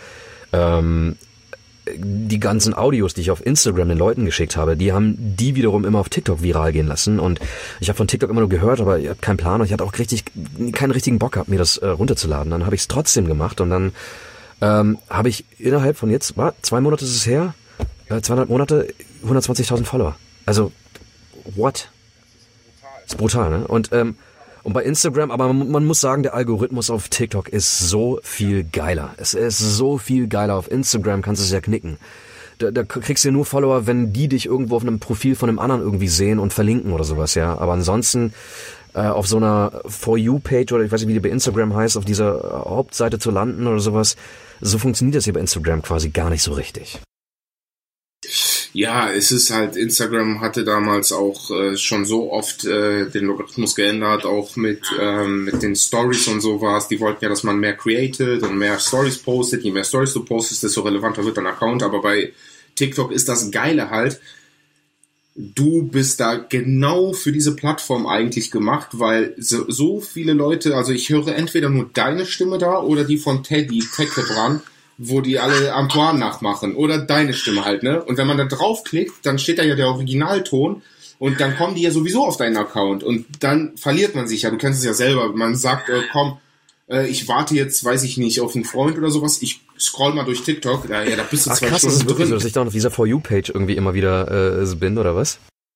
die ganzen Audios, die ich auf Instagram den Leuten geschickt habe, die haben die wiederum immer auf TikTok viral gehen lassen und ich habe von TikTok immer nur gehört, aber ich habe keinen Plan und ich hatte auch keinen richtigen Bock gehabt, mir das runterzuladen. Dann habe ich es trotzdem gemacht und dann habe ich innerhalb von jetzt, 2 Monate ist es her, 2,5 Monate, 120.000 Follower. Also, what? Das ist brutal, ne? Und bei Instagram, aber man muss sagen, der Algorithmus auf TikTok ist so viel geiler. Es ist so viel geiler. Auf Instagram kannst du es ja knicken. Da kriegst du ja nur Follower, wenn die dich irgendwo auf einem Profil von einem anderen irgendwie sehen und verlinken oder sowas, ja. Aber ansonsten auf so einer For You-Page oder ich weiß nicht, wie die bei Instagram heißt, auf dieser Hauptseite zu landen oder sowas, so funktioniert das hier bei Instagram quasi gar nicht so richtig. Ja, es ist halt, Instagram hatte damals auch schon so oft den Logarithmus geändert, auch mit den Stories und sowas. Die wollten ja, dass man mehr created und mehr Stories postet. Je mehr Stories du postest, desto relevanter wird dein Account. Aber bei TikTok ist das Geile halt, du bist da genau für diese Plattform eigentlich gemacht, weil so viele Leute, also ich höre entweder nur deine Stimme da oder die von Teddy, Teckebran, wo die alle Antoine nachmachen. Oder deine Stimme halt, ne? Und wenn man da draufklickt, dann steht da ja der Originalton und dann kommen die ja sowieso auf deinen Account und dann verliert man sich ja. Du kennst es ja selber. Man sagt, ich warte jetzt, weiß ich nicht, auf einen Freund oder sowas. Ich scroll mal durch TikTok. Da bist du 2 krass, Stunden ist wirklich drin. so, dass ich dann auf dieser For You-Page irgendwie immer wieder bin, oder was?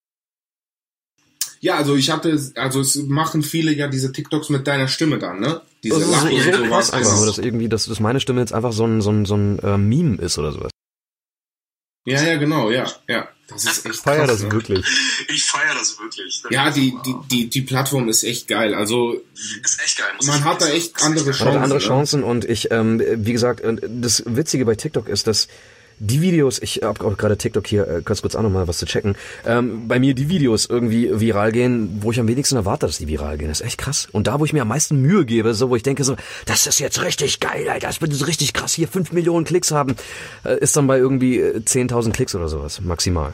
Ja, also es machen viele ja diese TikToks mit deiner Stimme dann, ne? Diese Lachen und sowas. Genau. Nur, dass irgendwie, dass meine Stimme jetzt einfach so ein Meme ist oder sowas. Ja, genau, ja. Das ist echt feier krass, das wirklich. Ich feiere das wirklich. Ja, die Plattform ist echt geil. Also ist echt geil. Man hat da echt andere Chancen. Man hat andere Chancen und ich, wie gesagt, das Witzige bei TikTok ist, dass die Videos, ich habe auch gerade TikTok hier, kannst kurz auch nochmal was zu checken, bei mir die Videos irgendwie viral gehen, wo ich am wenigsten erwarte, dass die viral gehen. Das ist echt krass. Und da, wo ich mir am meisten Mühe gebe, so wo ich denke so, das ist jetzt richtig geil, Alter, das wird so richtig krass, hier 5 Millionen Klicks haben, ist dann bei irgendwie 10.000 Klicks oder sowas, maximal.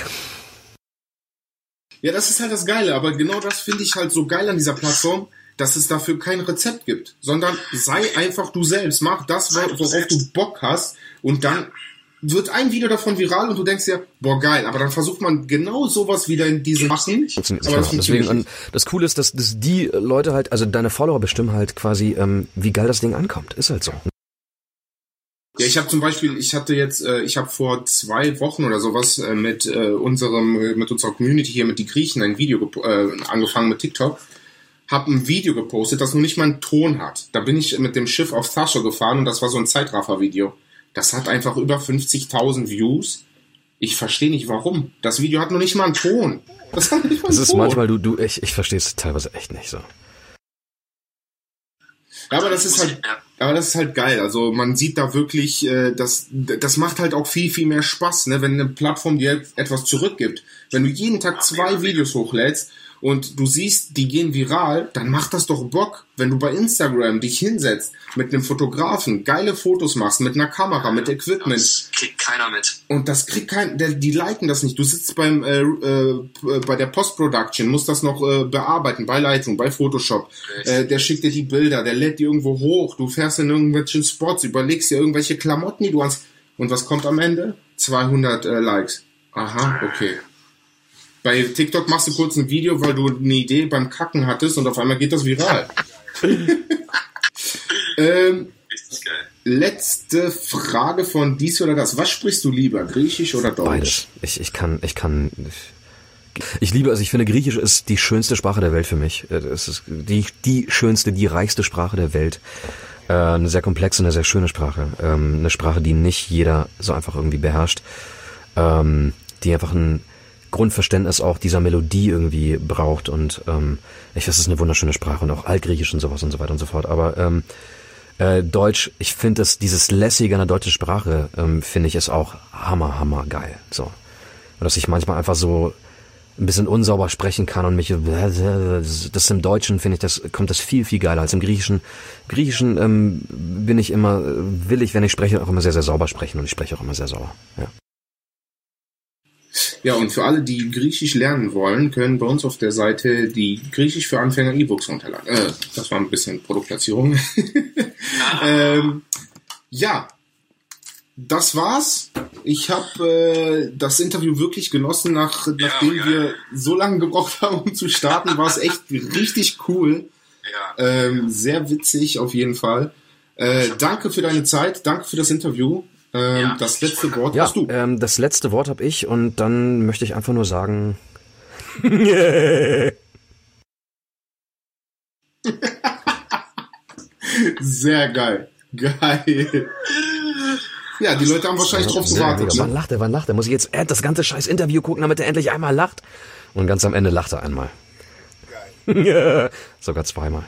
Ja, das ist halt das Geile, aber genau das finde ich halt so geil an dieser Plattform, dass es dafür kein Rezept gibt, sondern sei einfach du selbst, mach das, worauf du Bock hast und dann wird ein Video davon viral und du denkst dir, boah geil, aber dann versucht man genau sowas wieder in diese machen. Deswegen, das Coole ist, dass die Leute halt, also deine Follower bestimmen halt quasi, wie geil das Ding ankommt. Ist halt so. Ja, ich habe zum Beispiel, ich habe vor 2 Wochen oder sowas mit unserer Community hier, mit die Griechen, ein Video angefangen mit TikTok. Hab ein Video gepostet, das nur nicht mal einen Ton hat. Da bin ich mit dem Schiff auf Tasche gefahren und das war so ein Zeitraffer-Video. Das hat einfach über 50.000 Views. Ich verstehe nicht, warum. Das Video hat noch nicht mal einen Ton. Das hat nicht mal einen Ton. Ist manchmal, ich verstehe es teilweise echt nicht so. Ja, aber das ist halt geil. Also man sieht da wirklich, das macht halt auch viel, viel mehr Spaß, ne? Wenn eine Plattform dir etwas zurückgibt. Wenn du jeden Tag 2 Videos hochlädst und du siehst, die gehen viral, dann macht das doch Bock. Wenn du bei Instagram dich hinsetzt, mit einem Fotografen, geile Fotos machst, mit einer Kamera, mit Equipment. Das kriegt keiner mit. Und das kriegt die liken das nicht. Du sitzt bei der Post-Production, musst das noch bearbeiten, bei Lightroom, bei Photoshop. Der schickt dir die Bilder, der lädt die irgendwo hoch. Du fährst in irgendwelchen Spots, überlegst dir irgendwelche Klamotten, die du hast. Und was kommt am Ende? 200 Likes. Aha, okay. Bei TikTok machst du kurz ein Video, weil du eine Idee beim Kacken hattest und auf einmal geht das viral. Letzte Frage von dies oder das. Was sprichst du lieber, Griechisch oder Deutsch? Beides. Ich finde Griechisch ist die schönste Sprache der Welt für mich. Es ist die schönste, die reichste Sprache der Welt. Eine sehr komplexe, eine sehr schöne Sprache. Eine Sprache, die nicht jeder so einfach irgendwie beherrscht. Die einfach ein Grundverständnis auch dieser Melodie irgendwie braucht. Und ich weiß, es ist eine wunderschöne Sprache und auch Altgriechisch und sowas und so weiter und so fort. Aber Deutsch, ich finde dieses Lässige an der deutschen Sprache, finde ich, ist auch hammer geil. So. Und dass ich manchmal einfach so ein bisschen unsauber sprechen kann und mich, das im Deutschen finde ich, kommt das viel geiler als im Griechischen. Bin ich immer, will ich, wenn ich spreche, auch immer sehr, sehr sauber sprechen und ich spreche auch immer sehr sauber. Ja. Ja, und für alle, die Griechisch lernen wollen, können bei uns auf der Seite die Griechisch für Anfänger E-Books runterladen. Das war ein bisschen Produktplatzierung. Ja, das war's. Ich habe das Interview wirklich genossen, nachdem wir so lange gebraucht haben, um zu starten. War es echt richtig cool. Ja. Sehr witzig auf jeden Fall. Danke für deine Zeit, danke für das Interview. Das letzte Wort hast du. Das letzte Wort habe ich und dann möchte ich einfach nur sagen... Sehr geil. Geil. Ja, die Leute haben wahrscheinlich drauf gewartet. Wann lacht er? Muss ich jetzt das ganze scheiß Interview gucken, damit er endlich einmal lacht? Und ganz am Ende lacht er einmal. Geil. Sogar zweimal.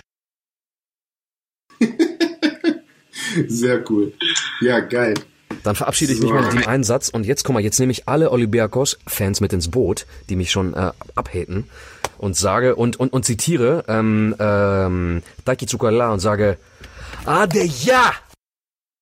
Sehr cool. Ja, geil. Dann verabschiede ich mich mal mit dem einen Satz. Und jetzt, guck mal, jetzt nehme ich alle Olympiakos-Fans mit ins Boot, die mich schon abhaten. Und sage, und zitiere, Taki Tsukala und sage, Ade ja!